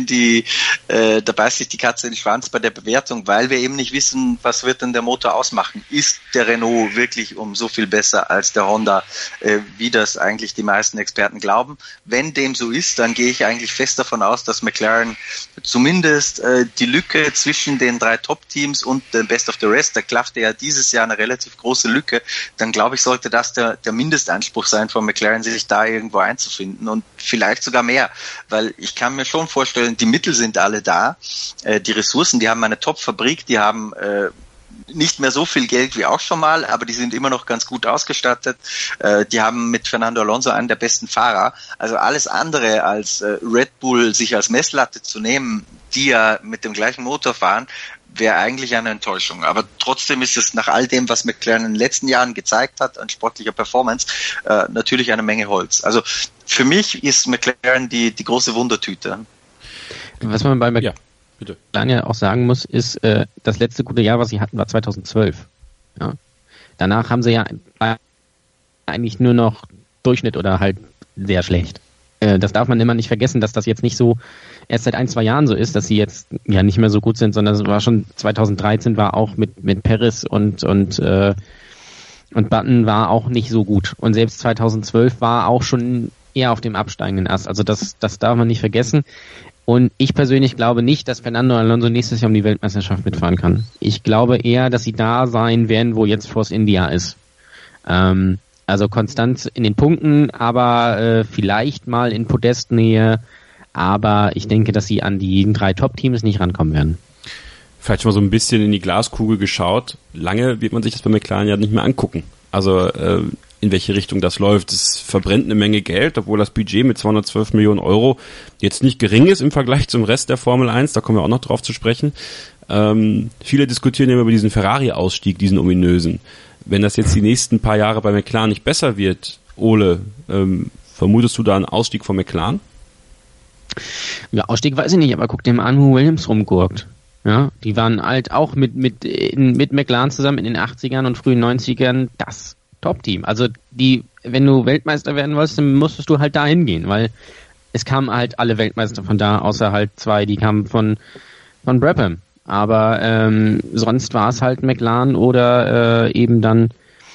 da beißt sich die Katze in den Schwanz bei der Bewertung, weil wir eben nicht wissen, was wird denn der Motor ausmachen. Ist der Renault wirklich um so viel besser als der Honda, wie das eigentlich die meisten Experten glauben? Wenn dem so ist, dann gehe ich eigentlich fest davon aus, dass McLaren zumindest die Lücke zwischen den 3 Top-Teams und dem Best of the Rest, da klaffte ja dieses Jahr eine relativ große Lücke, dann glaube ich, sollte das der Mindestanspruch sein von McLaren, sich da irgendwo einzufinden und vielleicht sogar mehr. Weil ich kann mir schon vorstellen, die Mittel sind alle da, die Ressourcen, die haben eine Top-Fabrik, die haben nicht mehr so viel Geld wie auch schon mal, aber die sind immer noch ganz gut ausgestattet. Die haben mit Fernando Alonso einen der besten Fahrer. Also alles andere als Red Bull sich als Messlatte zu nehmen, die ja mit dem gleichen Motor fahren, wäre eigentlich eine Enttäuschung. Aber trotzdem ist es nach all dem, was McLaren in den letzten Jahren gezeigt hat an sportlicher Performance, natürlich eine Menge Holz. Also für mich ist McLaren die große Wundertüte. Was man bei McLaren ja auch sagen muss, ist, das letzte gute Jahr, was sie hatten, war 2012. Ja? Danach haben sie ja eigentlich nur noch Durchschnitt oder halt sehr schlecht. Das darf man immer nicht vergessen, dass das jetzt nicht so erst seit 1-2 Jahren so ist, dass sie jetzt ja nicht mehr so gut sind, sondern es war schon 2013 war auch mit Perez und Button war auch nicht so gut. Und selbst 2012 war auch schon eher auf dem absteigenden Ast. Also das darf man nicht vergessen. Und ich persönlich glaube nicht, dass Fernando Alonso nächstes Jahr um die Weltmeisterschaft mitfahren kann. Ich glaube eher, dass sie da sein werden, wo jetzt Force India ist. Also konstant in den Punkten, aber vielleicht mal in Podestnähe. Aber ich denke, dass sie an die 3 Top-Teams nicht rankommen werden. Vielleicht schon mal so ein bisschen in die Glaskugel geschaut. Lange wird man sich das bei McLaren ja nicht mehr angucken. Also in welche Richtung das läuft. Es verbrennt eine Menge Geld, obwohl das Budget mit 212 Millionen Euro jetzt nicht gering ist im Vergleich zum Rest der Formel 1. Da kommen wir auch noch drauf zu sprechen. Viele diskutieren immer über diesen Ferrari-Ausstieg, diesen ominösen. Wenn das jetzt die nächsten paar Jahre bei McLaren nicht besser wird, Ole, vermutest du da einen Ausstieg von McLaren? Ja, Ausstieg weiß ich nicht, aber guck dir mal an, wo Williams rumgurkt. Ja, die waren halt auch mit McLaren zusammen in den 80ern und frühen 90ern das Top-Team. Also wenn du Weltmeister werden wolltest, dann musstest du halt da hingehen, weil es kamen halt alle Weltmeister von da, außer halt 2, die kamen von Brabham. Aber sonst war es halt McLaren oder eben dann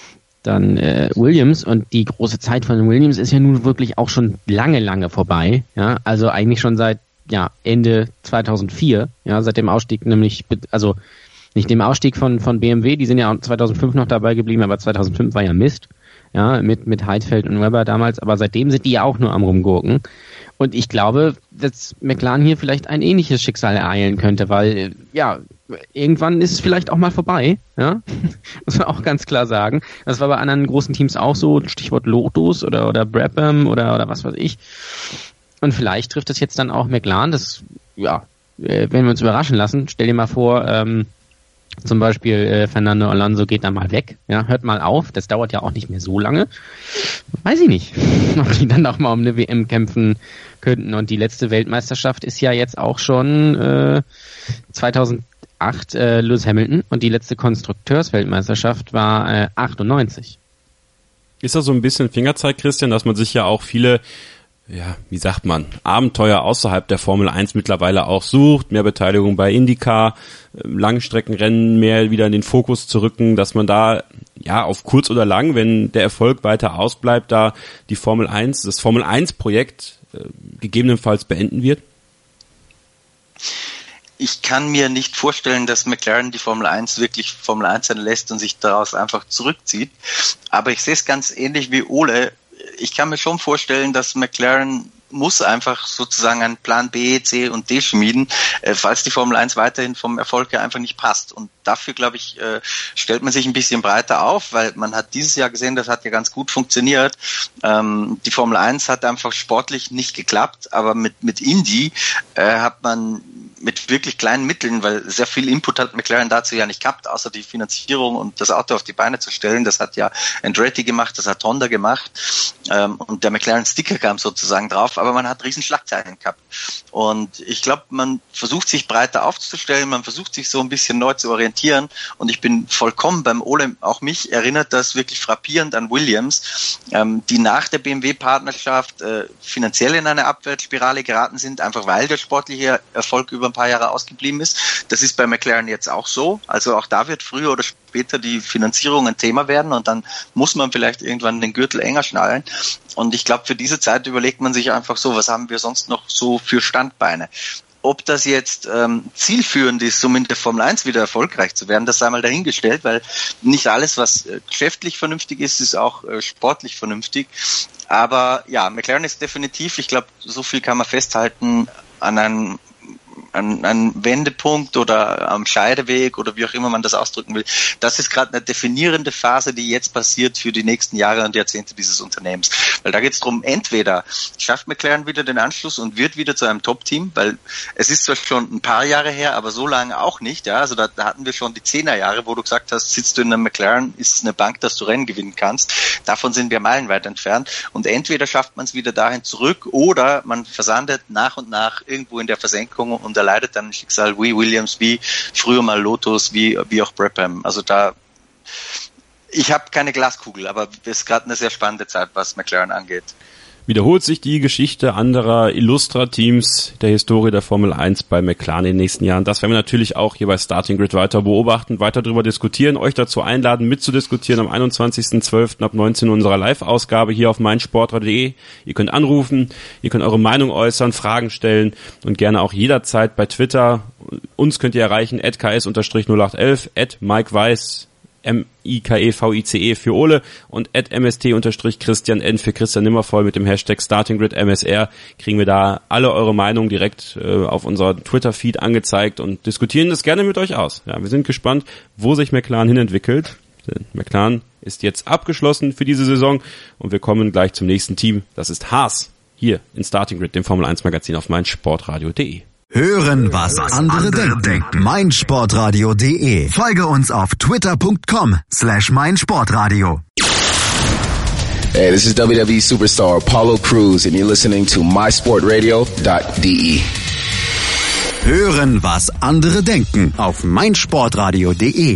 Williams, und die große Zeit von Williams ist ja nun wirklich auch schon lange vorbei. Ja, also eigentlich schon seit Ende 2004, seit dem Ausstieg, nämlich, also nicht dem Ausstieg von BMW, die sind ja 2005 noch dabei geblieben, aber 2005 war ja Mist, mit Heidfeld und Webber damals, aber seitdem sind die ja auch nur am Rumgurken. Und ich glaube, dass McLaren hier vielleicht ein ähnliches Schicksal ereilen könnte, weil, irgendwann ist es vielleicht auch mal vorbei, ja, muss man auch ganz klar sagen. Das war bei anderen großen Teams auch so, Stichwort Lotus oder Brabham oder was weiß ich. Und vielleicht trifft das jetzt dann auch McLaren, das, ja, wenn wir uns überraschen lassen, stell dir mal vor, zum Beispiel Fernando Alonso geht dann mal weg, ja, hört mal auf, das dauert ja auch nicht mehr so lange. Weiß ich nicht, ob die dann auch mal um eine WM kämpfen könnten. Und die letzte Weltmeisterschaft ist ja jetzt auch schon 2008 Lewis Hamilton und die letzte Konstrukteursweltmeisterschaft war 98. Ist das so ein bisschen Fingerzeig, Christian, dass man sich ja auch viele, ja, wie sagt man, Abenteuer außerhalb der Formel 1 mittlerweile auch sucht, mehr Beteiligung bei IndyCar, Langstreckenrennen mehr wieder in den Fokus zu rücken, dass man da, ja, auf kurz oder lang, wenn der Erfolg weiter ausbleibt, da die Formel 1, das Formel 1 Projekt gegebenenfalls beenden wird? Ich kann mir nicht vorstellen, dass McLaren die Formel 1 wirklich Formel 1 sein lässt und sich daraus einfach zurückzieht. Aber ich sehe es ganz ähnlich wie Ole. Ich kann mir schon vorstellen, dass McLaren muss einfach sozusagen einen Plan B, C und D schmieden, falls die Formel 1 weiterhin vom Erfolg her einfach nicht passt. Und dafür, glaube ich, stellt man sich ein bisschen breiter auf, weil man hat dieses Jahr gesehen, das hat ja ganz gut funktioniert. Die Formel 1 hat einfach sportlich nicht geklappt, aber mit Indy hat man mit wirklich kleinen Mitteln, weil sehr viel Input hat McLaren dazu ja nicht gehabt, außer die Finanzierung und das Auto auf die Beine zu stellen. Das hat ja Andretti gemacht, das hat Honda gemacht und der McLaren-Sticker kam sozusagen drauf, aber man hat riesen Schlagzeilen gehabt. Und ich glaube, man versucht sich breiter aufzustellen, man versucht sich so ein bisschen neu zu orientieren und ich bin vollkommen beim Ole, auch mich erinnert das wirklich frappierend an Williams, die nach der BMW-Partnerschaft finanziell in eine Abwärtsspirale geraten sind, einfach weil der sportliche Erfolg über ein paar Jahre ausgeblieben ist. Das ist bei McLaren jetzt auch so. Also auch da wird früher oder später die Finanzierung ein Thema werden und dann muss man vielleicht irgendwann den Gürtel enger schnallen. Und ich glaube, für diese Zeit überlegt man sich einfach so, was haben wir sonst noch so für Standbeine? Ob das jetzt zielführend ist, um in der Formel 1 wieder erfolgreich zu werden, das sei mal dahingestellt, weil nicht alles, was geschäftlich vernünftig ist, ist auch sportlich vernünftig. Aber ja, McLaren ist definitiv, ich glaube, so viel kann man festhalten, an einem Wendepunkt oder am Scheideweg oder wie auch immer man das ausdrücken will. Das ist gerade eine definierende Phase, die jetzt passiert für die nächsten Jahre und Jahrzehnte dieses Unternehmens. Weil da geht es darum, entweder schafft McLaren wieder den Anschluss und wird wieder zu einem Top-Team, weil es ist zwar schon ein paar Jahre her, aber so lange auch nicht. Ja, also da hatten wir schon die 10er Jahre, wo du gesagt hast, sitzt du in einem McLaren, ist es eine Bank, dass du Rennen gewinnen kannst. Davon sind wir meilenweit entfernt. Und entweder schafft man es wieder dahin zurück oder man versandet nach und nach irgendwo in der Versenkung und erleidet dann ein Schicksal wie Williams, wie früher mal Lotus, wie auch Brabham. Also ich habe keine Glaskugel, aber es ist gerade eine sehr spannende Zeit, was McLaren angeht. Wiederholt sich die Geschichte anderer Illustra-Teams der Historie der Formel 1 bei McLaren in den nächsten Jahren? Das werden wir natürlich auch hier bei Starting Grid weiter beobachten, weiter darüber diskutieren, euch dazu einladen, mitzudiskutieren am 21.12. ab 19 Uhr unserer Live-Ausgabe hier auf meinsportradio.de. Ihr könnt anrufen, ihr könnt eure Meinung äußern, Fragen stellen und gerne auch jederzeit bei Twitter. Uns könnt ihr erreichen, @ks_0811, @MikeWeiss, MIKEVICE für Ole und @MST_Christian N für Christian Nimmervoll mit dem Hashtag StartingGridMSR kriegen wir da alle eure Meinungen direkt auf unser Twitter-Feed angezeigt und diskutieren das gerne mit euch aus. Ja, wir sind gespannt, wo sich McLaren hinentwickelt. McLaren ist jetzt abgeschlossen für diese Saison und wir kommen gleich zum nächsten Team. Das ist Haas hier in Starting Grid, dem Formel 1 Magazin auf meinsportradio.de. Hören, was andere denken. meinsportradio.de. Folge uns auf twitter.com/meinsportradio. Hey, this is WWE Superstar Apollo Crews and you're listening to mysportradio.de. Hören, was andere denken auf meinsportradio.de.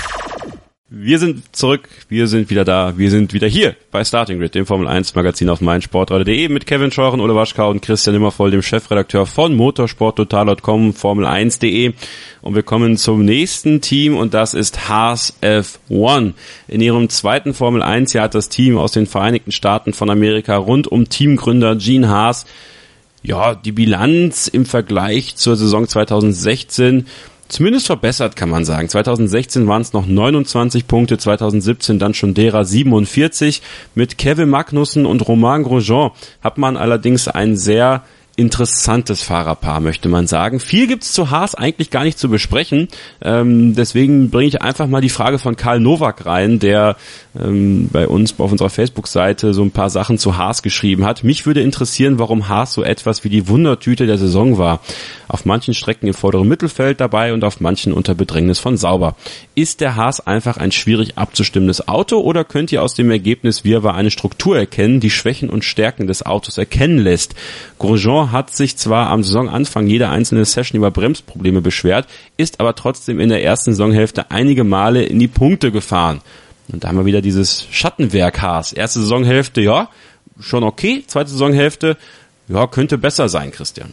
Wir sind zurück, wir sind wieder da, wir sind wieder hier bei Starting Grid, dem Formel 1 Magazin auf meinsportradio.de mit Kevin Scheuren, Ole Waschkau und Christian Nimmervoll, dem Chefredakteur von motorsporttotal.com, Formel1.de. Und wir kommen zum nächsten Team und das ist Haas F1. In ihrem zweiten Formel 1 Jahr hat das Team aus den Vereinigten Staaten von Amerika rund um Teamgründer Gene Haas, ja, die Bilanz im Vergleich zur Saison 2016 zumindest verbessert, kann man sagen. 2016 waren es noch 29 Punkte, 2017 dann schon derer 47. Mit Kevin Magnussen und Romain Grosjean hat man allerdings ein sehr interessantes Fahrerpaar, möchte man sagen. Viel gibt's zu Haas eigentlich gar nicht zu besprechen. Deswegen bringe ich einfach mal die Frage von Karl Nowak rein, der bei uns auf unserer Facebook-Seite so ein paar Sachen zu Haas geschrieben hat. Mich würde interessieren, warum Haas so etwas wie die Wundertüte der Saison war. Auf manchen Strecken im vorderen Mittelfeld dabei und auf manchen unter Bedrängnis von Sauber. Ist der Haas einfach ein schwierig abzustimmendes Auto oder könnt ihr aus dem Ergebnis Wirrwarr eine Struktur erkennen, die Schwächen und Stärken des Autos erkennen lässt? Grosjean hat sich zwar am Saisonanfang jede einzelne Session über Bremsprobleme beschwert, ist aber trotzdem in der ersten Saisonhälfte einige Male in die Punkte gefahren. Und da haben wir wieder dieses Schattenwerk Haas. Erste Saisonhälfte, ja, schon okay. Zweite Saisonhälfte, ja, könnte besser sein, Christian.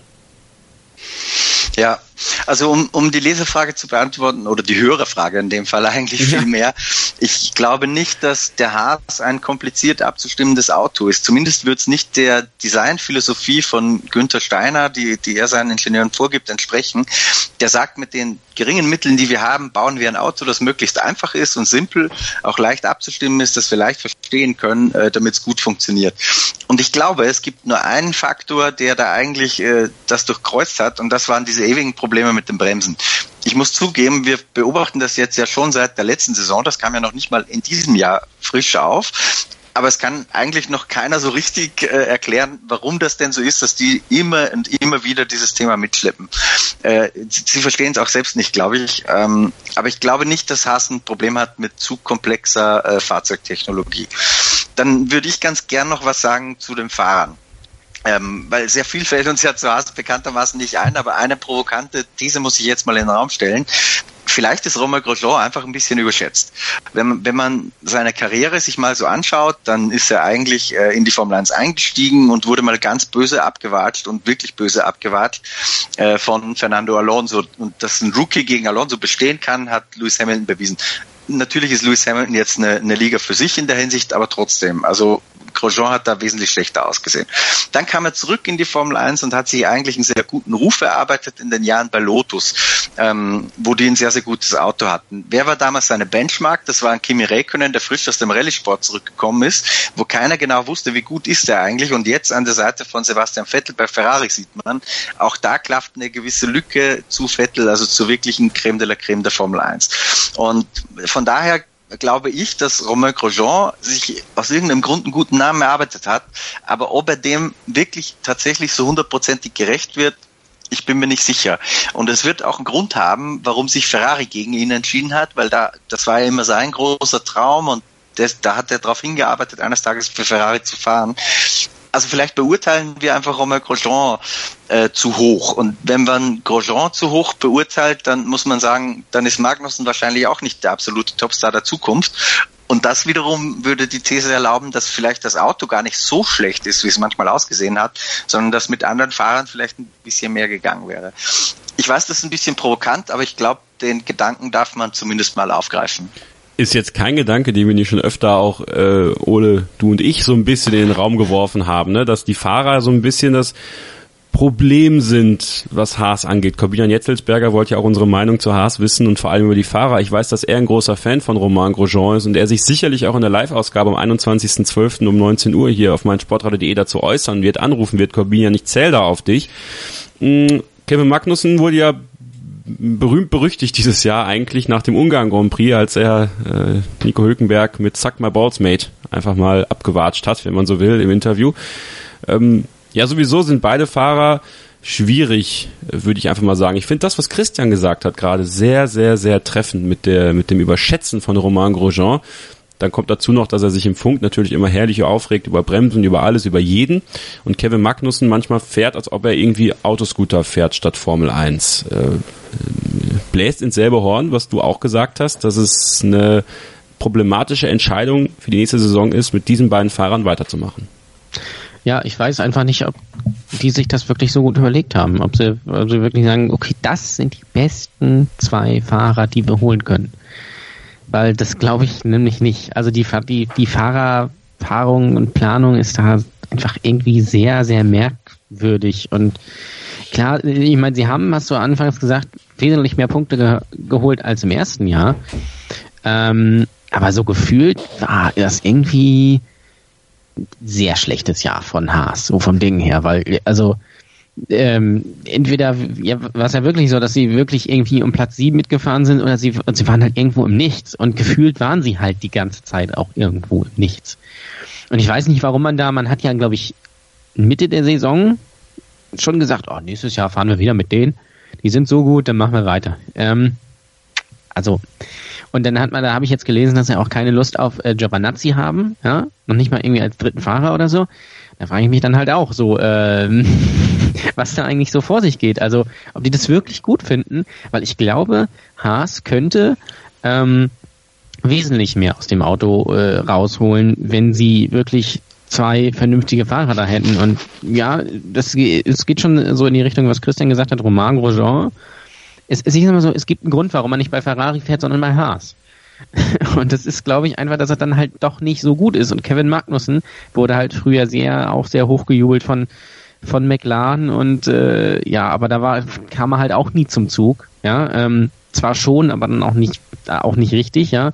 Ja, also um die Leserfrage zu beantworten, oder die Hörerfrage in dem Fall eigentlich viel mehr. Ich glaube nicht, dass der Haas ein kompliziert abzustimmendes Auto ist. Zumindest wird es nicht der Designphilosophie von Günther Steiner, die er seinen Ingenieuren vorgibt, entsprechen. Der sagt, mit den geringen Mitteln, die wir haben, bauen wir ein Auto, das möglichst einfach ist und simpel, auch leicht abzustimmen ist, das wir leicht verstehen können, damit es gut funktioniert. Und ich glaube, es gibt nur einen Faktor, der da eigentlich das durchkreuzt hat, und das waren diese ewigen Probleme mit den Bremsen. Ich muss zugeben, wir beobachten das jetzt ja schon seit der letzten Saison, das kam ja noch nicht mal in diesem Jahr frisch auf. Aber es kann eigentlich noch keiner so richtig erklären, warum das denn so ist, dass die immer und immer wieder dieses Thema mitschleppen. Sie verstehen es auch selbst nicht, glaube ich. Aber ich glaube nicht, dass Haas ein Problem hat mit zu komplexer Fahrzeugtechnologie. Dann würde ich ganz gern noch was sagen zu den Fahrern. Weil sehr viel fällt uns ja zu Haas bekanntermaßen nicht ein, aber eine provokante These muss ich jetzt mal in den Raum stellen. Vielleicht ist Romain Grosjean einfach ein bisschen überschätzt. Wenn man seine Karriere sich mal so anschaut, dann ist er eigentlich in die Formel 1 eingestiegen und wurde mal ganz böse abgewatscht und wirklich böse abgewatscht von Fernando Alonso. Und dass ein Rookie gegen Alonso bestehen kann, hat Lewis Hamilton bewiesen. Natürlich ist Lewis Hamilton jetzt eine Liga für sich in der Hinsicht, aber trotzdem, also Grosjean hat da wesentlich schlechter ausgesehen. Dann kam er zurück in die Formel 1 und hat sich eigentlich einen sehr guten Ruf erarbeitet in den Jahren bei Lotus, wo die ein sehr, sehr gutes Auto hatten. Wer war damals seine Benchmark? Das war ein Kimi Räikkönen, der frisch aus dem Rallye-Sport zurückgekommen ist, wo keiner genau wusste, wie gut ist er eigentlich. Und jetzt an der Seite von Sebastian Vettel bei Ferrari sieht man, auch da klafft eine gewisse Lücke zu Vettel, also zur wirklichen Creme de la Creme der Formel 1. Und von daher glaube ich, dass Romain Grosjean sich aus irgendeinem Grund einen guten Namen erarbeitet hat, aber ob er dem wirklich tatsächlich so 100%ig gerecht wird, ich bin mir nicht sicher. Und es wird auch einen Grund haben, warum sich Ferrari gegen ihn entschieden hat, weil das war ja immer sein großer Traum und da hat er darauf hingearbeitet, eines Tages für Ferrari zu fahren. Also vielleicht beurteilen wir einfach Romain Grosjean zu hoch. Und wenn man Grosjean zu hoch beurteilt, dann muss man sagen, dann ist Magnussen wahrscheinlich auch nicht der absolute Topstar der Zukunft. Und das wiederum würde die These erlauben, dass vielleicht das Auto gar nicht so schlecht ist, wie es manchmal ausgesehen hat, sondern dass mit anderen Fahrern vielleicht ein bisschen mehr gegangen wäre. Ich weiß, das ist ein bisschen provokant, aber ich glaube, den Gedanken darf man zumindest mal aufgreifen. Ist jetzt kein Gedanke, den wir nicht schon öfter auch, Ole, du und ich so ein bisschen in den Raum geworfen haben, ne? Dass die Fahrer so ein bisschen das Problem sind, was Haas angeht. Corbinian Jetzelsberger wollte ja auch unsere Meinung zu Haas wissen und vor allem über die Fahrer. Ich weiß, dass er ein großer Fan von Romain Grosjean ist und er sich sicherlich auch in der Live-Ausgabe am 21.12. um 19 Uhr hier auf meinsportradio.de dazu äußern wird, anrufen wird. Corbinian, ich zähle da auf dich. Kevin Magnussen wurde ja berühmt-berüchtigt dieses Jahr eigentlich nach dem Ungarn Grand Prix, als er Nico Hülkenberg mit Suck My Balls Mate einfach mal abgewatscht hat, wenn man so will, im Interview. Ja, sowieso sind beide Fahrer schwierig, würde ich einfach mal sagen. Ich finde das, was Christian gesagt hat, gerade sehr, sehr, sehr treffend mit dem Überschätzen von Romain Grosjean. Dann kommt dazu noch, dass er sich im Funk natürlich immer herrlich aufregt über Bremsen, über alles, über jeden. Und Kevin Magnussen manchmal fährt, als ob er irgendwie Autoscooter fährt statt Formel 1. Bläst ins selbe Horn, was du auch gesagt hast, dass es eine problematische Entscheidung für die nächste Saison ist, mit diesen beiden Fahrern weiterzumachen. Ja, ich weiß einfach nicht, ob die sich das wirklich so gut überlegt haben. Ob sie wirklich sagen, okay, das sind die besten zwei Fahrer, die wir holen können. Weil das glaube ich nämlich nicht. Also die Fahrerpaarung und Planung ist da einfach irgendwie sehr, sehr merkwürdig. Und klar, ich meine, sie haben, hast du anfangs gesagt, wesentlich mehr Punkte geholt als im ersten Jahr. Aber so gefühlt war das irgendwie sehr schlechtes Jahr von Haas, so vom Ding her, weil, also, entweder war es ja wirklich so, dass sie wirklich irgendwie um Platz 7 mitgefahren sind oder sie waren halt irgendwo im Nichts und gefühlt waren sie halt die ganze Zeit auch irgendwo im Nichts. Und ich weiß nicht, warum man hat ja, glaube ich, Mitte der Saison schon gesagt, nächstes Jahr fahren wir wieder mit denen. Die sind so gut, dann machen wir weiter. Und dann da habe ich jetzt gelesen, dass sie auch keine Lust auf Giovinazzi haben, ja, noch nicht mal irgendwie als dritten Fahrer oder so. Da frage ich mich dann halt auch so, was da eigentlich so vor sich geht. Also, ob die das wirklich gut finden, weil ich glaube, Haas könnte wesentlich mehr aus dem Auto rausholen, wenn sie wirklich 2 vernünftige Fahrer da hätten. Und ja, es geht schon so in die Richtung, was Christian gesagt hat, Romain Grosjean. Ich sage mal so, es gibt einen Grund, warum man nicht bei Ferrari fährt, sondern bei Haas. Und das ist, glaube ich, einfach, dass er dann halt doch nicht so gut ist. Und Kevin Magnussen wurde halt früher auch sehr hochgejubelt von McLaren und aber kam er halt auch nie zum Zug. Ja, zwar schon, aber dann auch nicht richtig, ja.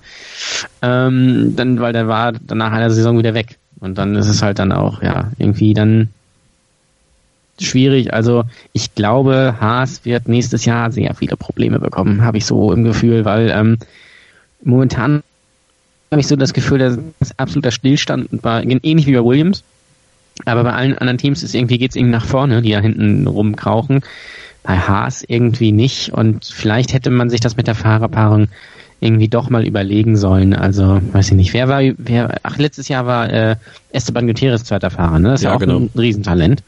Weil der war dann nach einer Saison wieder weg. Und dann ist es halt dann auch, ja, irgendwie dann schwierig. Also ich glaube, Haas wird nächstes Jahr sehr viele Probleme bekommen, habe ich so im Gefühl, weil momentan habe ich so das Gefühl, dass es absoluter Stillstand war, ähnlich wie bei Williams. Aber bei allen anderen Teams geht's irgendwie nach vorne, die da hinten rumkrauchen. Bei Haas irgendwie nicht. Und vielleicht hätte man sich das mit der Fahrerpaarung irgendwie doch mal überlegen sollen. Also, weiß ich nicht. Letztes Jahr war Esteban Gutierrez zweiter Fahrer, ne? Das ist ja auch genau. Ein Riesentalent.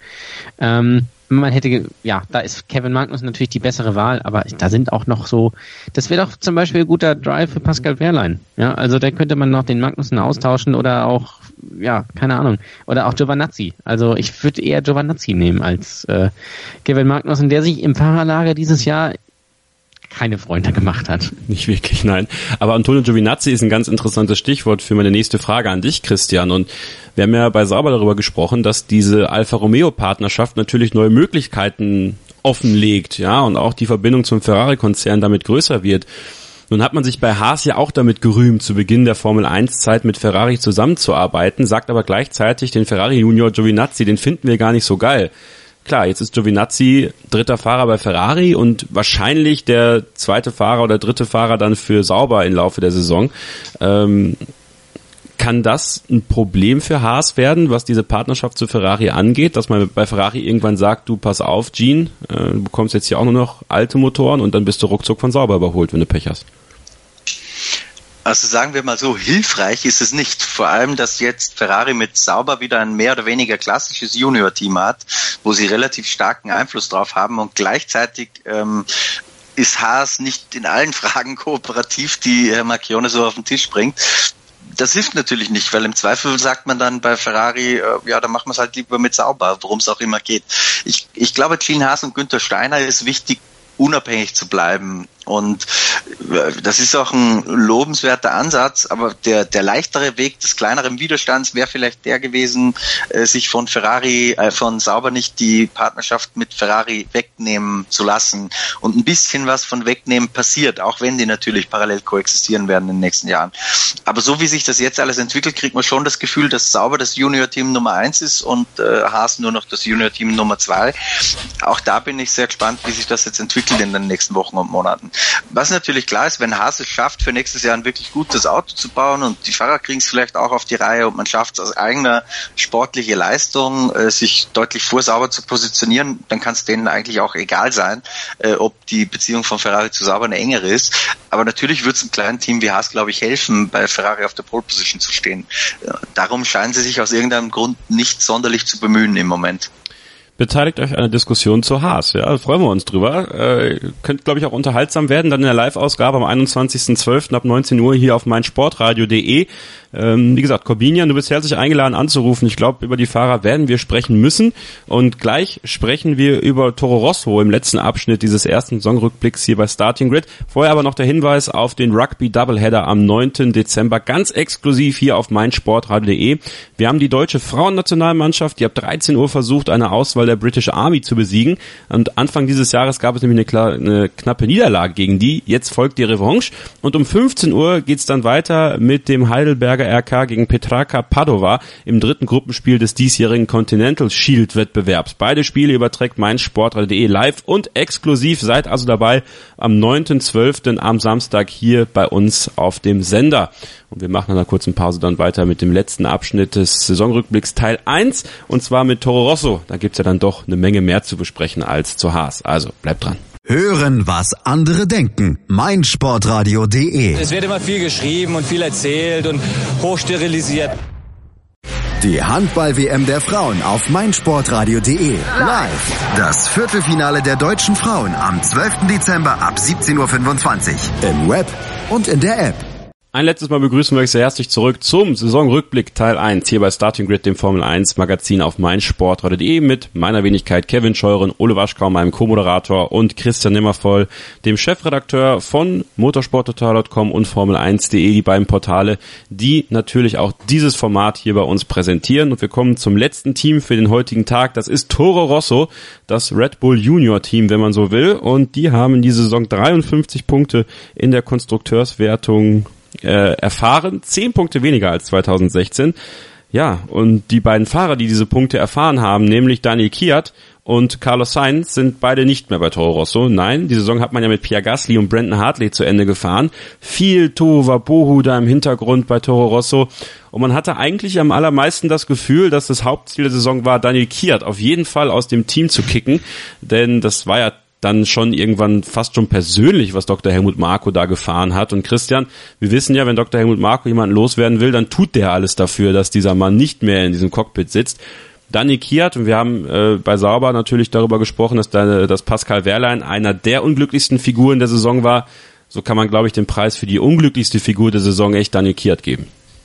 Man hätte, da ist Kevin Magnussen natürlich die bessere Wahl, aber da sind auch noch so, das wäre doch zum Beispiel ein guter Drive für Pascal Wehrlein. Ja, also da könnte man noch den Magnussen austauschen oder auch, keine Ahnung, oder auch Giovinazzi. Also ich würde eher Giovinazzi nehmen als Kevin Magnussen, der sich im Fahrerlager dieses Jahr keine Freunde gemacht hat. Nicht wirklich, nein. Aber Antonio Giovinazzi ist ein ganz interessantes Stichwort für meine nächste Frage an dich, Christian. Und wir haben ja bei Sauber darüber gesprochen, dass diese Alfa Romeo-Partnerschaft natürlich neue Möglichkeiten offenlegt, ja, und auch die Verbindung zum Ferrari-Konzern damit größer wird. Nun hat man sich bei Haas ja auch damit gerühmt, zu Beginn der Formel-1-Zeit mit Ferrari zusammenzuarbeiten, sagt aber gleichzeitig, den Ferrari-Junior Giovinazzi, den finden wir gar nicht so geil. Klar, jetzt ist Giovinazzi dritter Fahrer bei Ferrari und wahrscheinlich der zweite Fahrer oder dritte Fahrer dann für Sauber im Laufe der Saison. Kann das ein Problem für Haas werden, was diese Partnerschaft zu Ferrari angeht, dass man bei Ferrari irgendwann sagt, du pass auf, Gene, du bekommst jetzt hier auch nur noch alte Motoren und dann bist du ruckzuck von Sauber überholt, wenn du Pech hast? Also sagen wir mal so, hilfreich ist es nicht. Vor allem, dass jetzt Ferrari mit Sauber wieder ein mehr oder weniger klassisches Junior-Team hat, wo sie relativ starken Einfluss drauf haben und gleichzeitig ist Haas nicht in allen Fragen kooperativ, die Herr Marchione so auf den Tisch bringt. Das hilft natürlich nicht, weil im Zweifel sagt man dann bei Ferrari, dann machen wir es halt lieber mit Sauber, worum es auch immer geht. Ich glaube, Gene Haas und Günther Steiner ist wichtig, unabhängig zu bleiben. Und das ist auch ein lobenswerter Ansatz, aber der leichtere Weg des kleineren Widerstands wäre vielleicht der gewesen, sich von Sauber nicht die Partnerschaft mit Ferrari wegnehmen zu lassen. Und ein bisschen was von wegnehmen passiert, auch wenn die natürlich parallel koexistieren werden in den nächsten Jahren. Aber so wie sich das jetzt alles entwickelt, kriegt man schon das Gefühl, dass Sauber das Junior-Team Nummer 1 ist und Haas nur noch das Junior-Team Nummer 2. Auch da bin ich sehr gespannt, wie sich das jetzt entwickelt in den nächsten Wochen und Monaten. Was natürlich klar ist, wenn Haas es schafft, für nächstes Jahr ein wirklich gutes Auto zu bauen und die Fahrer kriegen es vielleicht auch auf die Reihe und man schafft es aus eigener sportlicher Leistung, sich deutlich vor Sauber zu positionieren, dann kann es denen eigentlich auch egal sein, ob die Beziehung von Ferrari zu Sauber eine engere ist. Aber natürlich wird es einem kleinen Team wie Haas, glaube ich, helfen, bei Ferrari auf der Pole Position zu stehen. Darum scheinen sie sich aus irgendeinem Grund nicht sonderlich zu bemühen im Moment. Beteiligt euch an der Diskussion zu Haas. Ja, freuen wir uns drüber. Könnte, glaube ich, auch unterhaltsam werden. Dann in der Live-Ausgabe am 21.12. ab 19 Uhr hier auf meinsportradio.de. Wie gesagt, Corbinian, du bist herzlich eingeladen anzurufen. Ich glaube, über die Fahrer werden wir sprechen müssen. Und gleich sprechen wir über Toro Rosso im letzten Abschnitt dieses ersten Saisonrückblicks hier bei Starting Grid. Vorher aber noch der Hinweis auf den Rugby-Doubleheader am 9. Dezember. Ganz exklusiv hier auf meinsportradio.de. Wir haben die deutsche Frauennationalmannschaft, die ab 13 Uhr versucht, eine Auswahl der British Army zu besiegen. Und Anfang dieses Jahres gab es nämlich eine knappe Niederlage gegen die. Jetzt folgt die Revanche. Und um 15 Uhr geht's dann weiter mit dem Heidelberger RK gegen Petrarca Padova im dritten Gruppenspiel des diesjährigen Continental Shield Wettbewerbs. Beide Spiele überträgt meinsportradio.de live und exklusiv. Seid also dabei am 9.12. am Samstag hier bei uns auf dem Sender. Und wir machen nach einer kurzen Pause dann weiter mit dem letzten Abschnitt des Saisonrückblicks Teil 1 und zwar mit Toro Rosso. Da gibt's ja dann doch eine Menge mehr zu besprechen als zu Haas. Also bleibt dran. Hören, was andere denken. meinsportradio.de. Es wird immer viel geschrieben und viel erzählt und hochsterilisiert. Die Handball-WM der Frauen auf meinsportradio.de. Live. Das Viertelfinale der deutschen Frauen am 12. Dezember ab 17.25 Uhr. Im Web und in der App. Ein letztes Mal begrüßen wir euch sehr herzlich zurück zum Saisonrückblick Teil 1 hier bei Starting Grid, dem Formel 1 Magazin auf meinsportradio.de mit meiner Wenigkeit Kevin Scheuren, Ole Waschkau, meinem Co-Moderator und Christian Nimmervoll, dem Chefredakteur von motorsporttotal.com und Formel1.de, die beiden Portale, die natürlich auch dieses Format hier bei uns präsentieren. Und wir kommen zum letzten Team für den heutigen Tag. Das ist Toro Rosso, das Red Bull Junior Team, wenn man so will. Und die haben in dieser Saison 53 Punkte in der Konstrukteurswertung erfahren, 10 Punkte weniger als 2016. Ja, und die beiden Fahrer, die diese Punkte erfahren haben, nämlich Daniel Kvyat und Carlos Sainz, sind beide nicht mehr bei Toro Rosso. Nein, die Saison hat man ja mit Pierre Gasly und Brandon Hartley zu Ende gefahren. Viel Tohuwabohu da im Hintergrund bei Toro Rosso. Und man hatte eigentlich am allermeisten das Gefühl, dass das Hauptziel der Saison war, Daniel Kvyat auf jeden Fall aus dem Team zu kicken. Denn das war ja dann schon irgendwann fast schon persönlich, was Dr. Helmut Marko da gefahren hat. Und Christian, wir wissen ja, wenn Dr. Helmut Marko jemanden loswerden will, dann tut der alles dafür, dass dieser Mann nicht mehr in diesem Cockpit sitzt. Daniel Kvyat, und wir haben bei Sauber natürlich darüber gesprochen, dass Pascal Wehrlein einer der unglücklichsten Figuren der Saison war. So kann man, glaube ich, den Preis für die unglücklichste Figur der Saison echt Daniel Kvyat geben.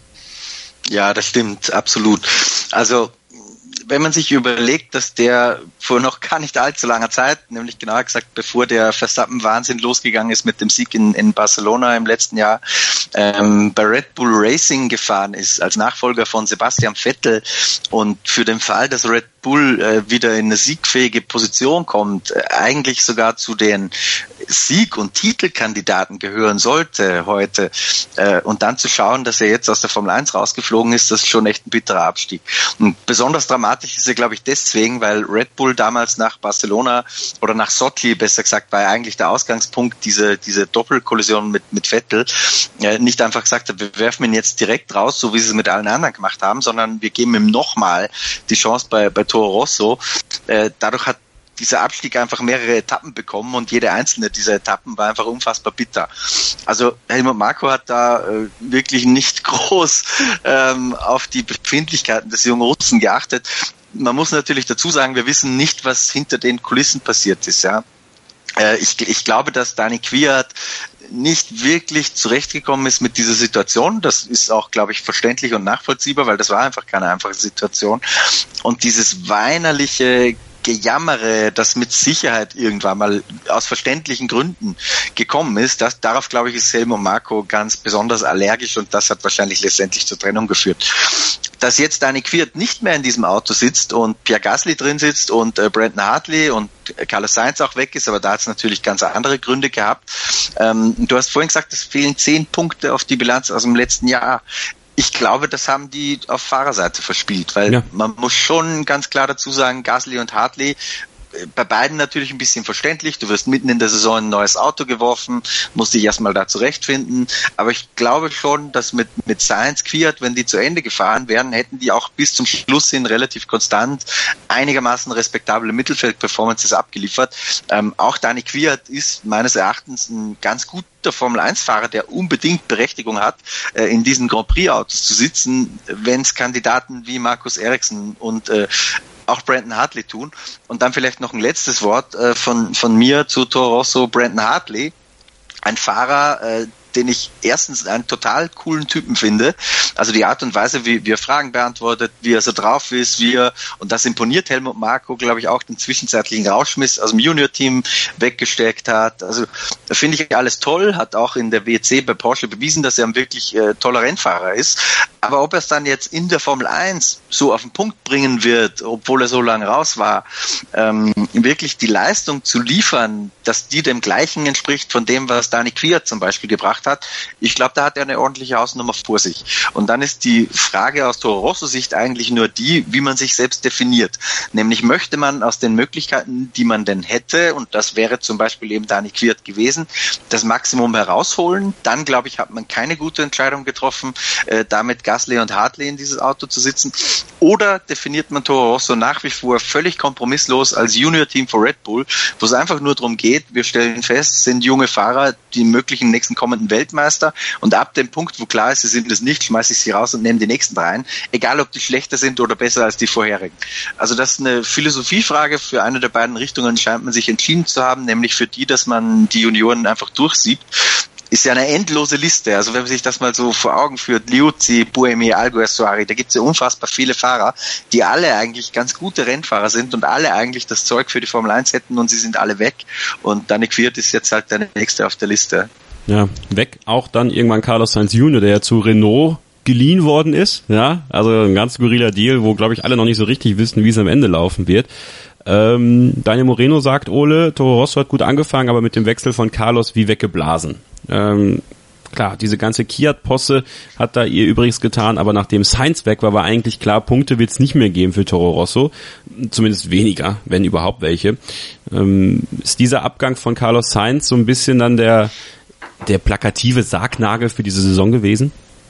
Ja, das stimmt, absolut. Also wenn man sich überlegt, dass der vor noch gar nicht allzu langer Zeit, nämlich genauer gesagt, bevor der Verstappen-Wahnsinn losgegangen ist mit dem Sieg in Barcelona im letzten Jahr, bei Red Bull Racing gefahren ist, als Nachfolger von Sebastian Vettel, und für den Fall, dass Red Bull wieder in eine siegfähige Position kommt, eigentlich sogar zu den Sieg- und Titelkandidaten gehören sollte heute, und dann zu schauen, dass er jetzt aus der Formel 1 rausgeflogen ist, das ist schon echt ein bitterer Abstieg. Und besonders dramatisch ist er, glaube ich, deswegen, weil Red Bull damals nach Barcelona oder nach Sochi, besser gesagt, war eigentlich der Ausgangspunkt, diese Doppelkollision mit Vettel, nicht einfach gesagt hat, wir werfen ihn jetzt direkt raus, so wie sie es mit allen anderen gemacht haben, sondern wir geben ihm nochmal die Chance bei Toro Rosso. Dadurch hat dieser Abstieg einfach mehrere Etappen bekommen und jede einzelne dieser Etappen war einfach unfassbar bitter. Also Helmut Marko hat da wirklich nicht groß auf die Befindlichkeiten des jungen Russen geachtet. Man muss natürlich dazu sagen, wir wissen nicht, was hinter den Kulissen passiert ist. Ja, ich glaube, dass Dani Kvyat nicht wirklich zurechtgekommen ist mit dieser Situation. Das ist auch, glaube ich, verständlich und nachvollziehbar, weil das war einfach keine einfache Situation. Und dieses weinerliche Gejammere, das mit Sicherheit irgendwann mal aus verständlichen Gründen gekommen ist, darauf, glaube ich, ist Helmut Marko ganz besonders allergisch, und das hat wahrscheinlich letztendlich zur Trennung geführt. Dass jetzt Dani Kvyat nicht mehr in diesem Auto sitzt und Pierre Gasly drin sitzt und Brandon Hartley und Carlos Sainz auch weg ist, aber da hat es natürlich ganz andere Gründe gehabt. Du hast vorhin gesagt, es fehlen 10 Punkte auf die Bilanz aus dem letzten Jahr. Ich glaube, das haben die auf Fahrerseite verspielt, weil man muss schon ganz klar dazu sagen, Gasly und Hartley, bei beiden natürlich ein bisschen verständlich. Du wirst mitten in der Saison ein neues Auto geworfen, musst dich erstmal da zurechtfinden. Aber ich glaube schon, dass mit Sainz, Kvyat, wenn die zu Ende gefahren wären, hätten die auch bis zum Schluss hin relativ konstant einigermaßen respektable Mittelfeld-Performances abgeliefert. Auch Dani Kvyat ist meines Erachtens ein ganz guter Formel-1-Fahrer, der unbedingt Berechtigung hat, in diesen Grand Prix-Autos zu sitzen, wenn es Kandidaten wie Marcus Ericsson und auch Brandon Hartley tun. Und dann vielleicht noch ein letztes Wort von mir zu Toro Rosso. Brandon Hartley, ein Fahrer, den ich erstens einen total coolen Typen finde. Also die Art und Weise, wie er Fragen beantwortet, wie er so drauf ist, und das imponiert Helmut Marko, glaube ich, auch den zwischenzeitlichen Rauschmiss aus dem Junior-Team weggesteckt hat. Also finde ich alles toll, hat auch in der WEC bei Porsche bewiesen, dass er ein wirklich toller Rennfahrer ist. Aber ob er es dann jetzt in der Formel 1 so auf den Punkt bringen wird, obwohl er so lange raus war, wirklich die Leistung zu liefern, dass die dem Gleichen entspricht von dem, was Dani Kvyat zum Beispiel gebracht hat, ich glaube, da hat er eine ordentliche Hausnummer vor sich. Und dann ist die Frage aus Toro Rosso Sicht eigentlich nur die, wie man sich selbst definiert. Nämlich möchte man aus den Möglichkeiten, die man denn hätte, und das wäre zum Beispiel eben Dani Kvyat gewesen, das Maximum herausholen. Dann, glaube ich, hat man keine gute Entscheidung getroffen, damit Gasly und Hartley in dieses Auto zu sitzen. Oder definiert man Toro Rosso nach wie vor völlig kompromisslos als Junior-Team für Red Bull, wo es einfach nur darum geht, wir stellen fest, sind junge Fahrer die möglichen nächsten kommenden Weltmeister, und ab dem Punkt, wo klar ist, sie sind es nicht, schmeiße ich sie raus und nehme die nächsten rein, egal ob die schlechter sind oder besser als die vorherigen. Also das ist eine Philosophiefrage. Für eine der beiden Richtungen scheint man sich entschieden zu haben, nämlich für die, dass man die Junioren einfach durchsieht. Ist ja eine endlose Liste. Also wenn man sich das mal so vor Augen führt, Liuzzi, Buemi, Alguersuari, da gibt es ja unfassbar viele Fahrer, die alle eigentlich ganz gute Rennfahrer sind und alle eigentlich das Zeug für die Formel 1 hätten, und sie sind alle weg. Und Dani Kvyat ist jetzt halt der nächste auf der Liste. Ja, weg auch dann irgendwann Carlos Sainz Jr., der ja zu Renault geliehen worden ist. Ja, also ein ganz skurriler Deal, wo, glaube ich, alle noch nicht so richtig wissen, wie es am Ende laufen wird. Daniel Moreno sagt, Ole, Toro Rosso hat gut angefangen, aber mit dem Wechsel von Carlos wie weggeblasen. Klar, diese ganze Kvyat-Posse hat da ihr Übriges getan, aber nachdem Sainz weg war eigentlich klar, Punkte wird es nicht mehr geben für Toro Rosso. Zumindest weniger, wenn überhaupt welche. Ist dieser Abgang von Carlos Sainz so ein bisschen dann der plakative Sargnagel für diese Saison gewesen?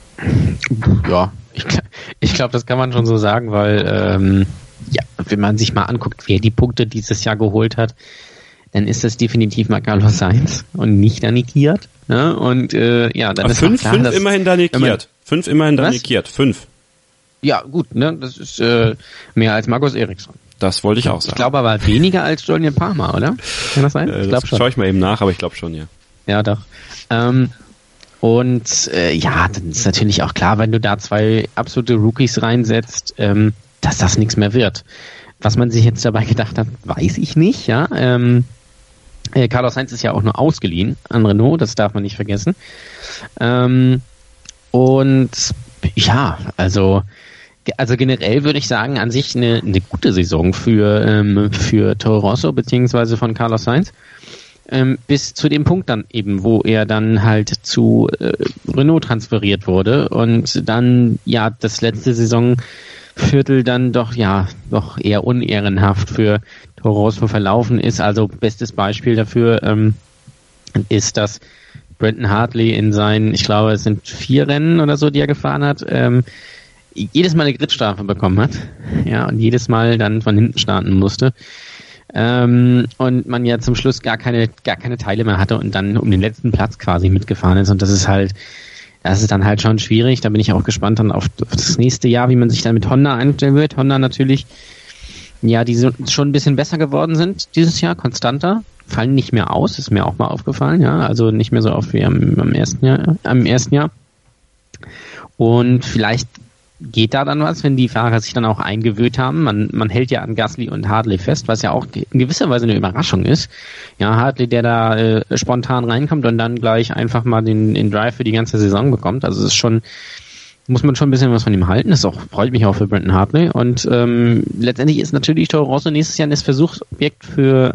Ja, ich glaube, das kann man schon so sagen, weil wenn man sich mal anguckt, wer die Punkte dieses Jahr geholt hat, dann ist das definitiv mal Carlos Sainz und nicht Dani Kvyat. Ne? Und dann aber ist fünf, klar, dass immerhin Dani Kvyat. 5 immerhin Dani Kvyat. 5. Ja, gut, ne? Das ist mehr als Markus Eriksson. Das wollte ich auch sagen. Ich glaube aber weniger als Jolyon Palmer, oder? Kann das sein? Ich glaube schon. Schaue ich mal eben nach, aber ich glaube schon, ja. Ja, doch. Dann ist natürlich auch klar, wenn du da 2 absolute Rookies reinsetzt, dass das nichts mehr wird. Was man sich jetzt dabei gedacht hat, weiß ich nicht, ja. Carlos Sainz ist ja auch nur ausgeliehen an Renault, das darf man nicht vergessen. Also generell würde ich sagen, an sich eine gute Saison für Toro Rosso beziehungsweise von Carlos Sainz. Bis zu dem Punkt dann eben, wo er dann halt zu Renault transferiert wurde und dann das letzte Saisonviertel dann doch eher unehrenhaft für Toro Rosso verlaufen ist. Also bestes Beispiel dafür ist, dass Brandon Hartley in seinen, ich glaube es sind 4 Rennen oder so, die er gefahren hat, jedes Mal eine Gridstrafe bekommen hat, ja, und jedes Mal dann von hinten starten musste. Und man ja zum Schluss gar keine Teile mehr hatte und dann um den letzten Platz quasi mitgefahren ist, und das ist dann halt schon schwierig. Da bin ich auch gespannt dann auf das nächste Jahr, wie man sich dann mit Honda einstellen wird. Honda natürlich, die schon ein bisschen besser geworden sind dieses Jahr, konstanter, fallen nicht mehr aus, ist mir auch mal aufgefallen, ja, also nicht mehr so oft wie am ersten Jahr. Und vielleicht geht da dann was, wenn die Fahrer sich dann auch eingewöhnt haben. Man hält ja an Gasly und Hartley fest, was ja auch in gewisser Weise eine Überraschung ist. Ja, Hartley, der da spontan reinkommt und dann gleich einfach mal den Drive für die ganze Saison bekommt. Also es ist schon, muss man schon ein bisschen was von ihm halten. Das freut mich auch für Brandon Hartley. Und letztendlich ist natürlich Toro Rosso nächstes Jahr das Versuchsobjekt für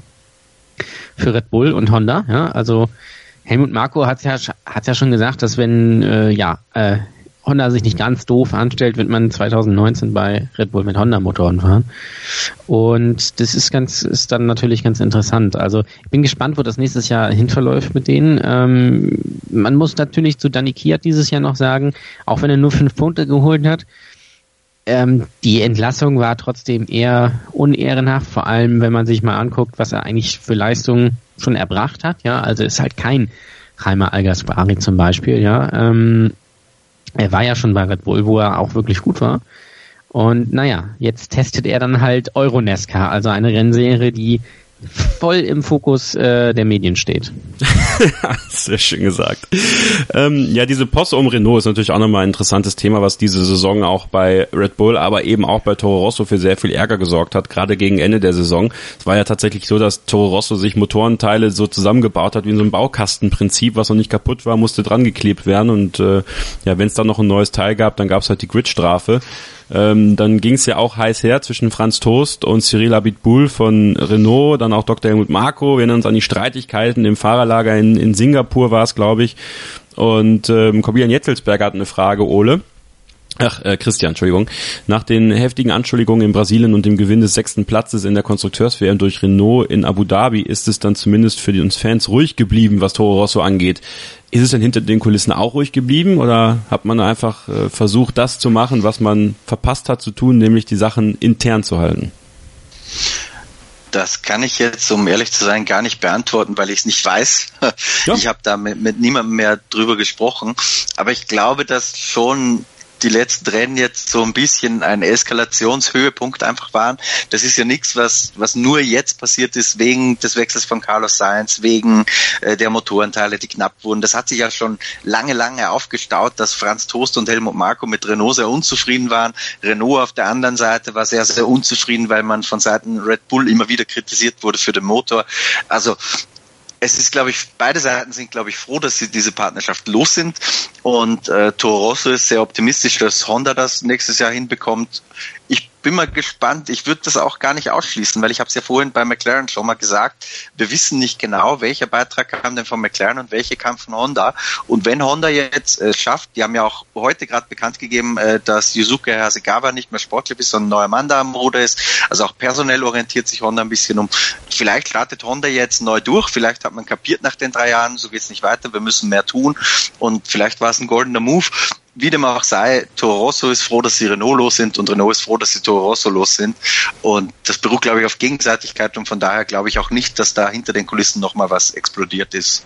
Red Bull und Honda. Ja, also Helmut Marko hat ja schon gesagt, dass wenn Honda sich nicht ganz doof anstellt, wird man 2019 bei Red Bull mit Honda-Motoren fahren. Und das ist dann natürlich ganz interessant. Also ich bin gespannt, wo das nächstes Jahr hinverläuft mit denen. Man muss natürlich zu Dani Kvyat dieses Jahr noch sagen, auch wenn er nur 5 Punkte geholt hat, die Entlassung war trotzdem eher unehrenhaft, vor allem wenn man sich mal anguckt, was er eigentlich für Leistungen schon erbracht hat. Ja, also ist halt kein Jaime Alguersuari zum Beispiel, ja. Er war ja schon bei Red Bull, wo er auch wirklich gut war. Und jetzt testet er dann halt Euronesca, also eine Rennserie, die voll im Fokus der Medien steht. Sehr schön gesagt. Ja, diese Posse um Renault ist natürlich auch nochmal ein interessantes Thema, was diese Saison auch bei Red Bull, aber eben auch bei Toro Rosso für sehr viel Ärger gesorgt hat, gerade gegen Ende der Saison. Es war ja tatsächlich so, dass Toro Rosso sich Motorenteile so zusammengebaut hat wie in so einem Baukastenprinzip, was noch nicht kaputt war, musste dran geklebt werden und ja, wenn es dann noch ein neues Teil gab, dann gab es halt die Gridstrafe. Dann ging es ja auch heiß her zwischen Franz Tost und Cyril Abiteboul von Renault, dann auch Dr. Helmut Marko. Wir erinnern uns an die Streitigkeiten im Fahrerlager in Singapur war es, glaube ich. Und Corbian Jettelsberger hat eine Frage, Ole. Christian, Entschuldigung. Nach den heftigen Anschuldigungen in Brasilien und dem Gewinn des 6. Platzes in der Konstrukteurs-WM durch Renault in Abu Dhabi ist es dann zumindest für uns Fans ruhig geblieben, was Toro Rosso angeht. Ist es denn hinter den Kulissen auch ruhig geblieben oder hat man einfach versucht, das zu machen, was man verpasst hat zu tun, nämlich die Sachen intern zu halten? Das kann ich jetzt, um ehrlich zu sein, gar nicht beantworten, weil ich es nicht weiß. Ja. Ich habe da mit niemandem mehr drüber gesprochen. Aber ich glaube, dass schon die letzten Rennen jetzt so ein bisschen ein Eskalationshöhepunkt einfach waren. Das ist ja nichts, was nur jetzt passiert ist, wegen des Wechsels von Carlos Sainz, wegen der Motorenteile, die knapp wurden. Das hat sich ja schon lange aufgestaut, dass Franz Tost und Helmut Marko mit Renault sehr unzufrieden waren. Renault auf der anderen Seite war sehr, sehr unzufrieden, weil man von Seiten Red Bull immer wieder kritisiert wurde für den Motor. Also es ist, glaube ich, beide Seiten sind, glaube ich, froh, dass sie diese Partnerschaft los sind. Und Toro Rosso ist sehr optimistisch, dass Honda das nächstes Jahr hinbekommt. Ich bin mal gespannt. Ich würde das auch gar nicht ausschließen, weil ich habe es ja vorhin bei McLaren schon mal gesagt. Wir wissen nicht genau, welcher Beitrag kam denn von McLaren und welche kam von Honda. Und wenn Honda jetzt schafft, die haben ja auch heute gerade bekannt gegeben, dass Yusuke Hasegawa nicht mehr sportlich ist, sondern ein neuer Mann da am Ruder ist. Also auch personell orientiert sich Honda ein bisschen um. Vielleicht startet Honda jetzt neu durch. Vielleicht hat man kapiert nach den 3 Jahren, so geht's nicht weiter. Wir müssen mehr tun. Und vielleicht war es ein goldener Move. Wie dem auch sei, Toro Rosso ist froh, dass sie Renault los sind und Renault ist froh, dass sie Toro Rosso los sind. Und das beruht, glaube ich, auf Gegenseitigkeit und von daher glaube ich auch nicht, dass da hinter den Kulissen nochmal was explodiert ist.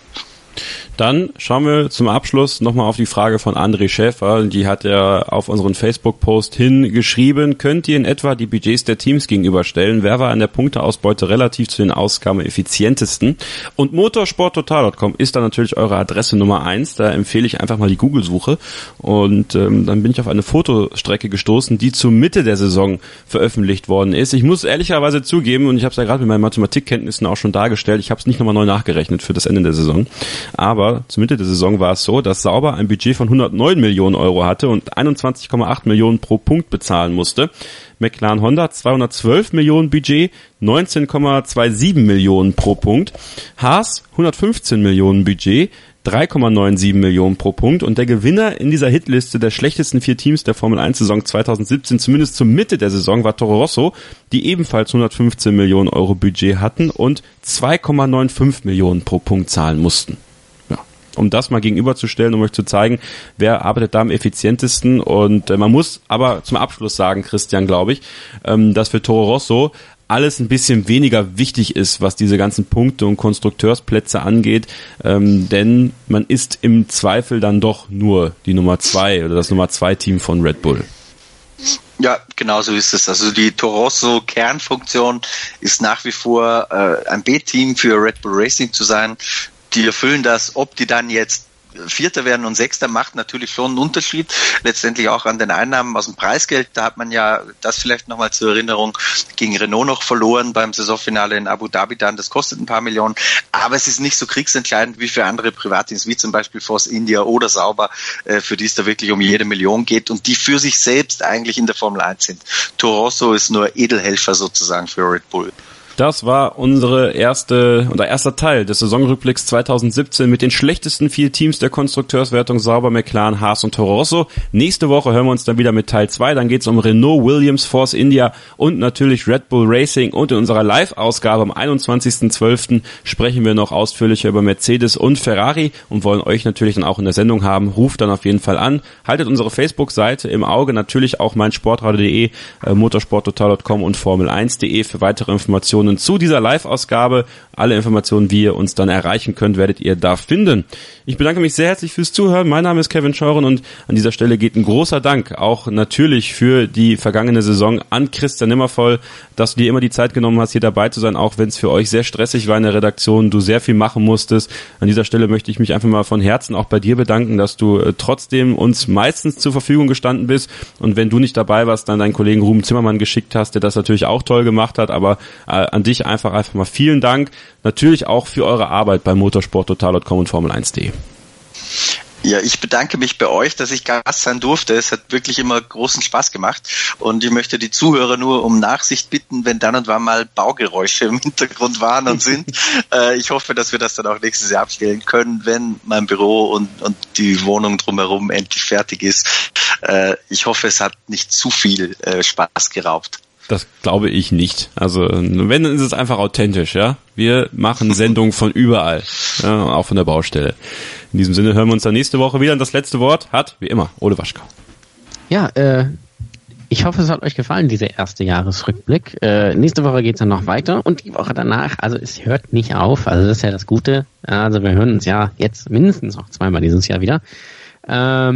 Dann schauen wir zum Abschluss nochmal auf die Frage von André Schäfer. Die hat er auf unseren Facebook-Post hingeschrieben. Könnt ihr in etwa die Budgets der Teams gegenüberstellen? Wer war an der Punkteausbeute relativ zu den Ausgaben effizientesten? Und motorsporttotal.com ist da natürlich eure Adresse Nummer 1. Da empfehle ich einfach mal die Google-Suche. Und dann bin ich auf eine Fotostrecke gestoßen, die zur Mitte der Saison veröffentlicht worden ist. Ich muss ehrlicherweise zugeben, und ich habe es ja gerade mit meinen Mathematikkenntnissen auch schon dargestellt, ich habe es nicht nochmal neu nachgerechnet für das Ende der Saison. Aber zur Mitte der Saison war es so, dass Sauber ein Budget von 109 Millionen Euro hatte und 21,8 Millionen pro Punkt bezahlen musste. McLaren Honda 212 Millionen Budget, 19,27 Millionen pro Punkt. Haas 115 Millionen Budget, 3,97 Millionen pro Punkt und der Gewinner in dieser Hitliste der schlechtesten 4 Teams der Formel 1 Saison 2017, zumindest zur Mitte der Saison, war Toro Rosso, die ebenfalls 115 Millionen Euro Budget hatten und 2,95 Millionen pro Punkt zahlen mussten. Ja, um das mal gegenüberzustellen, um euch zu zeigen, wer arbeitet da am effizientesten und man muss aber zum Abschluss sagen, Christian, glaube ich, dass für Toro Rosso alles ein bisschen weniger wichtig ist, was diese ganzen Punkte und Konstrukteursplätze angeht, denn man ist im Zweifel dann doch nur die Nummer 2 oder das Nummer 2 Team von Red Bull. Ja, genau so ist es. Also die Toro Rosso Kernfunktion ist nach wie vor ein B-Team für Red Bull Racing zu sein. Die erfüllen das, ob die dann jetzt Vierter werden und Sechster macht natürlich schon einen Unterschied, letztendlich auch an den Einnahmen aus dem Preisgeld. Da hat man ja, das vielleicht nochmal zur Erinnerung, gegen Renault noch verloren beim Saisonfinale in Abu Dhabi dann. Das kostet ein paar Millionen, aber es ist nicht so kriegsentscheidend wie für andere Privatteams, wie zum Beispiel Force India oder Sauber, für die es da wirklich um jede Million geht und die für sich selbst eigentlich in der Formel 1 sind. Toro Rosso ist nur Edelhelfer sozusagen für Red Bull. Das war unser erster Teil des Saisonrückblicks 2017 mit den schlechtesten 4 Teams der Konstrukteurswertung Sauber, McLaren, Haas und Toro Rosso. Nächste Woche hören wir uns dann wieder mit Teil 2. Dann geht es um Renault, Williams, Force India und natürlich Red Bull Racing. Und in unserer Live-Ausgabe am 21.12. sprechen wir noch ausführlicher über Mercedes und Ferrari und wollen euch natürlich dann auch in der Sendung haben. Ruft dann auf jeden Fall an. Haltet unsere Facebook-Seite im Auge, natürlich auch meinsportradio.de, motorsporttotal.com und formel1.de für weitere Informationen Informationen zu dieser Live-Ausgabe. Alle Informationen, wie ihr uns dann erreichen könnt, werdet ihr da finden. Ich bedanke mich sehr herzlich fürs Zuhören. Mein Name ist Kevin Scheuren und an dieser Stelle geht ein großer Dank auch natürlich für die vergangene Saison an Christian Nimmervoll, dass du dir immer die Zeit genommen hast, hier dabei zu sein, auch wenn es für euch sehr stressig war in der Redaktion, du sehr viel machen musstest. An dieser Stelle möchte ich mich einfach mal von Herzen auch bei dir bedanken, dass du trotzdem uns meistens zur Verfügung gestanden bist und wenn du nicht dabei warst, dann deinen Kollegen Ruben Zimmermann geschickt hast, der das natürlich auch toll gemacht hat, aber an dich einfach mal vielen Dank. Natürlich auch für eure Arbeit bei motorsporttotal.com und Formel1.de. Ja, ich bedanke mich bei euch, dass ich Gast sein durfte. Es hat wirklich immer großen Spaß gemacht und ich möchte die Zuhörer nur um Nachsicht bitten, wenn dann und wann mal Baugeräusche im Hintergrund waren und sind. Ich hoffe, dass wir das dann auch nächstes Jahr abstellen können, wenn mein Büro und die Wohnung drumherum endlich fertig ist. Ich hoffe, es hat nicht zu viel Spaß geraubt. Das glaube ich nicht. Also wenn, dann ist es einfach authentisch, ja. Wir machen Sendungen von überall, ja, auch von der Baustelle. In diesem Sinne hören wir uns dann nächste Woche wieder und das letzte Wort hat, wie immer, Ole Waschkau. Ja, ich hoffe, es hat euch gefallen, dieser erste Jahresrückblick. Nächste Woche geht's dann noch weiter und die Woche danach, also es hört nicht auf, also das ist ja das Gute. Also wir hören uns ja jetzt mindestens noch zweimal dieses Jahr wieder. Ja,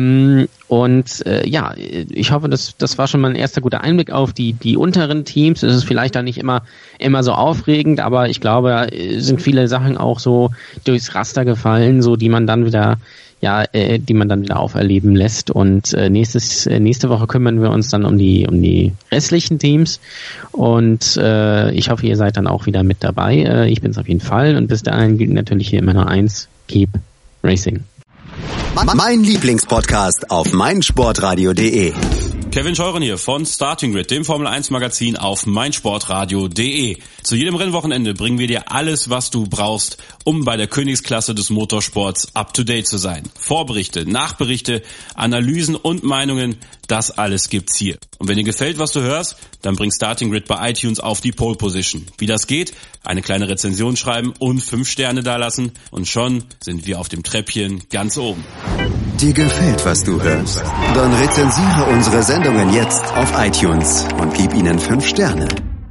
ich hoffe, das war schon mal ein erster guter Einblick auf die unteren Teams. Es ist vielleicht da nicht immer so aufregend, aber ich glaube, sind viele Sachen auch so durchs Raster gefallen, so die man dann wieder auferleben lässt. Und nächste Woche kümmern wir uns dann um die restlichen Teams. Und ich hoffe, ihr seid dann auch wieder mit dabei. Ich bin's auf jeden Fall. Und bis dahin gilt natürlich hier immer nur eins: Keep Racing. Mein Lieblingspodcast auf meinsportradio.de. Kevin Scheuren hier von Starting Grid, dem Formel 1 Magazin auf meinsportradio.de. Zu jedem Rennwochenende bringen wir dir alles, was du brauchst, um bei der Königsklasse des Motorsports up to date zu sein. Vorberichte, Nachberichte, Analysen und Meinungen, das alles gibt's hier. Und wenn dir gefällt, was du hörst, dann bring Starting Grid bei iTunes auf die Pole Position. Wie das geht? Eine kleine Rezension schreiben und 5 Sterne dalassen und schon sind wir auf dem Treppchen ganz oben. Dir gefällt, was du hörst? Dann rezensiere unsere Sendungen jetzt auf iTunes und gib ihnen 5 Sterne.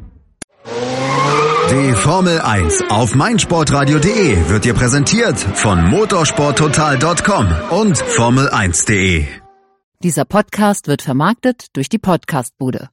Die Formel 1 auf meinsportradio.de wird dir präsentiert von motorsporttotal.com und Formel1.de. Dieser Podcast wird vermarktet durch die Podcastbude.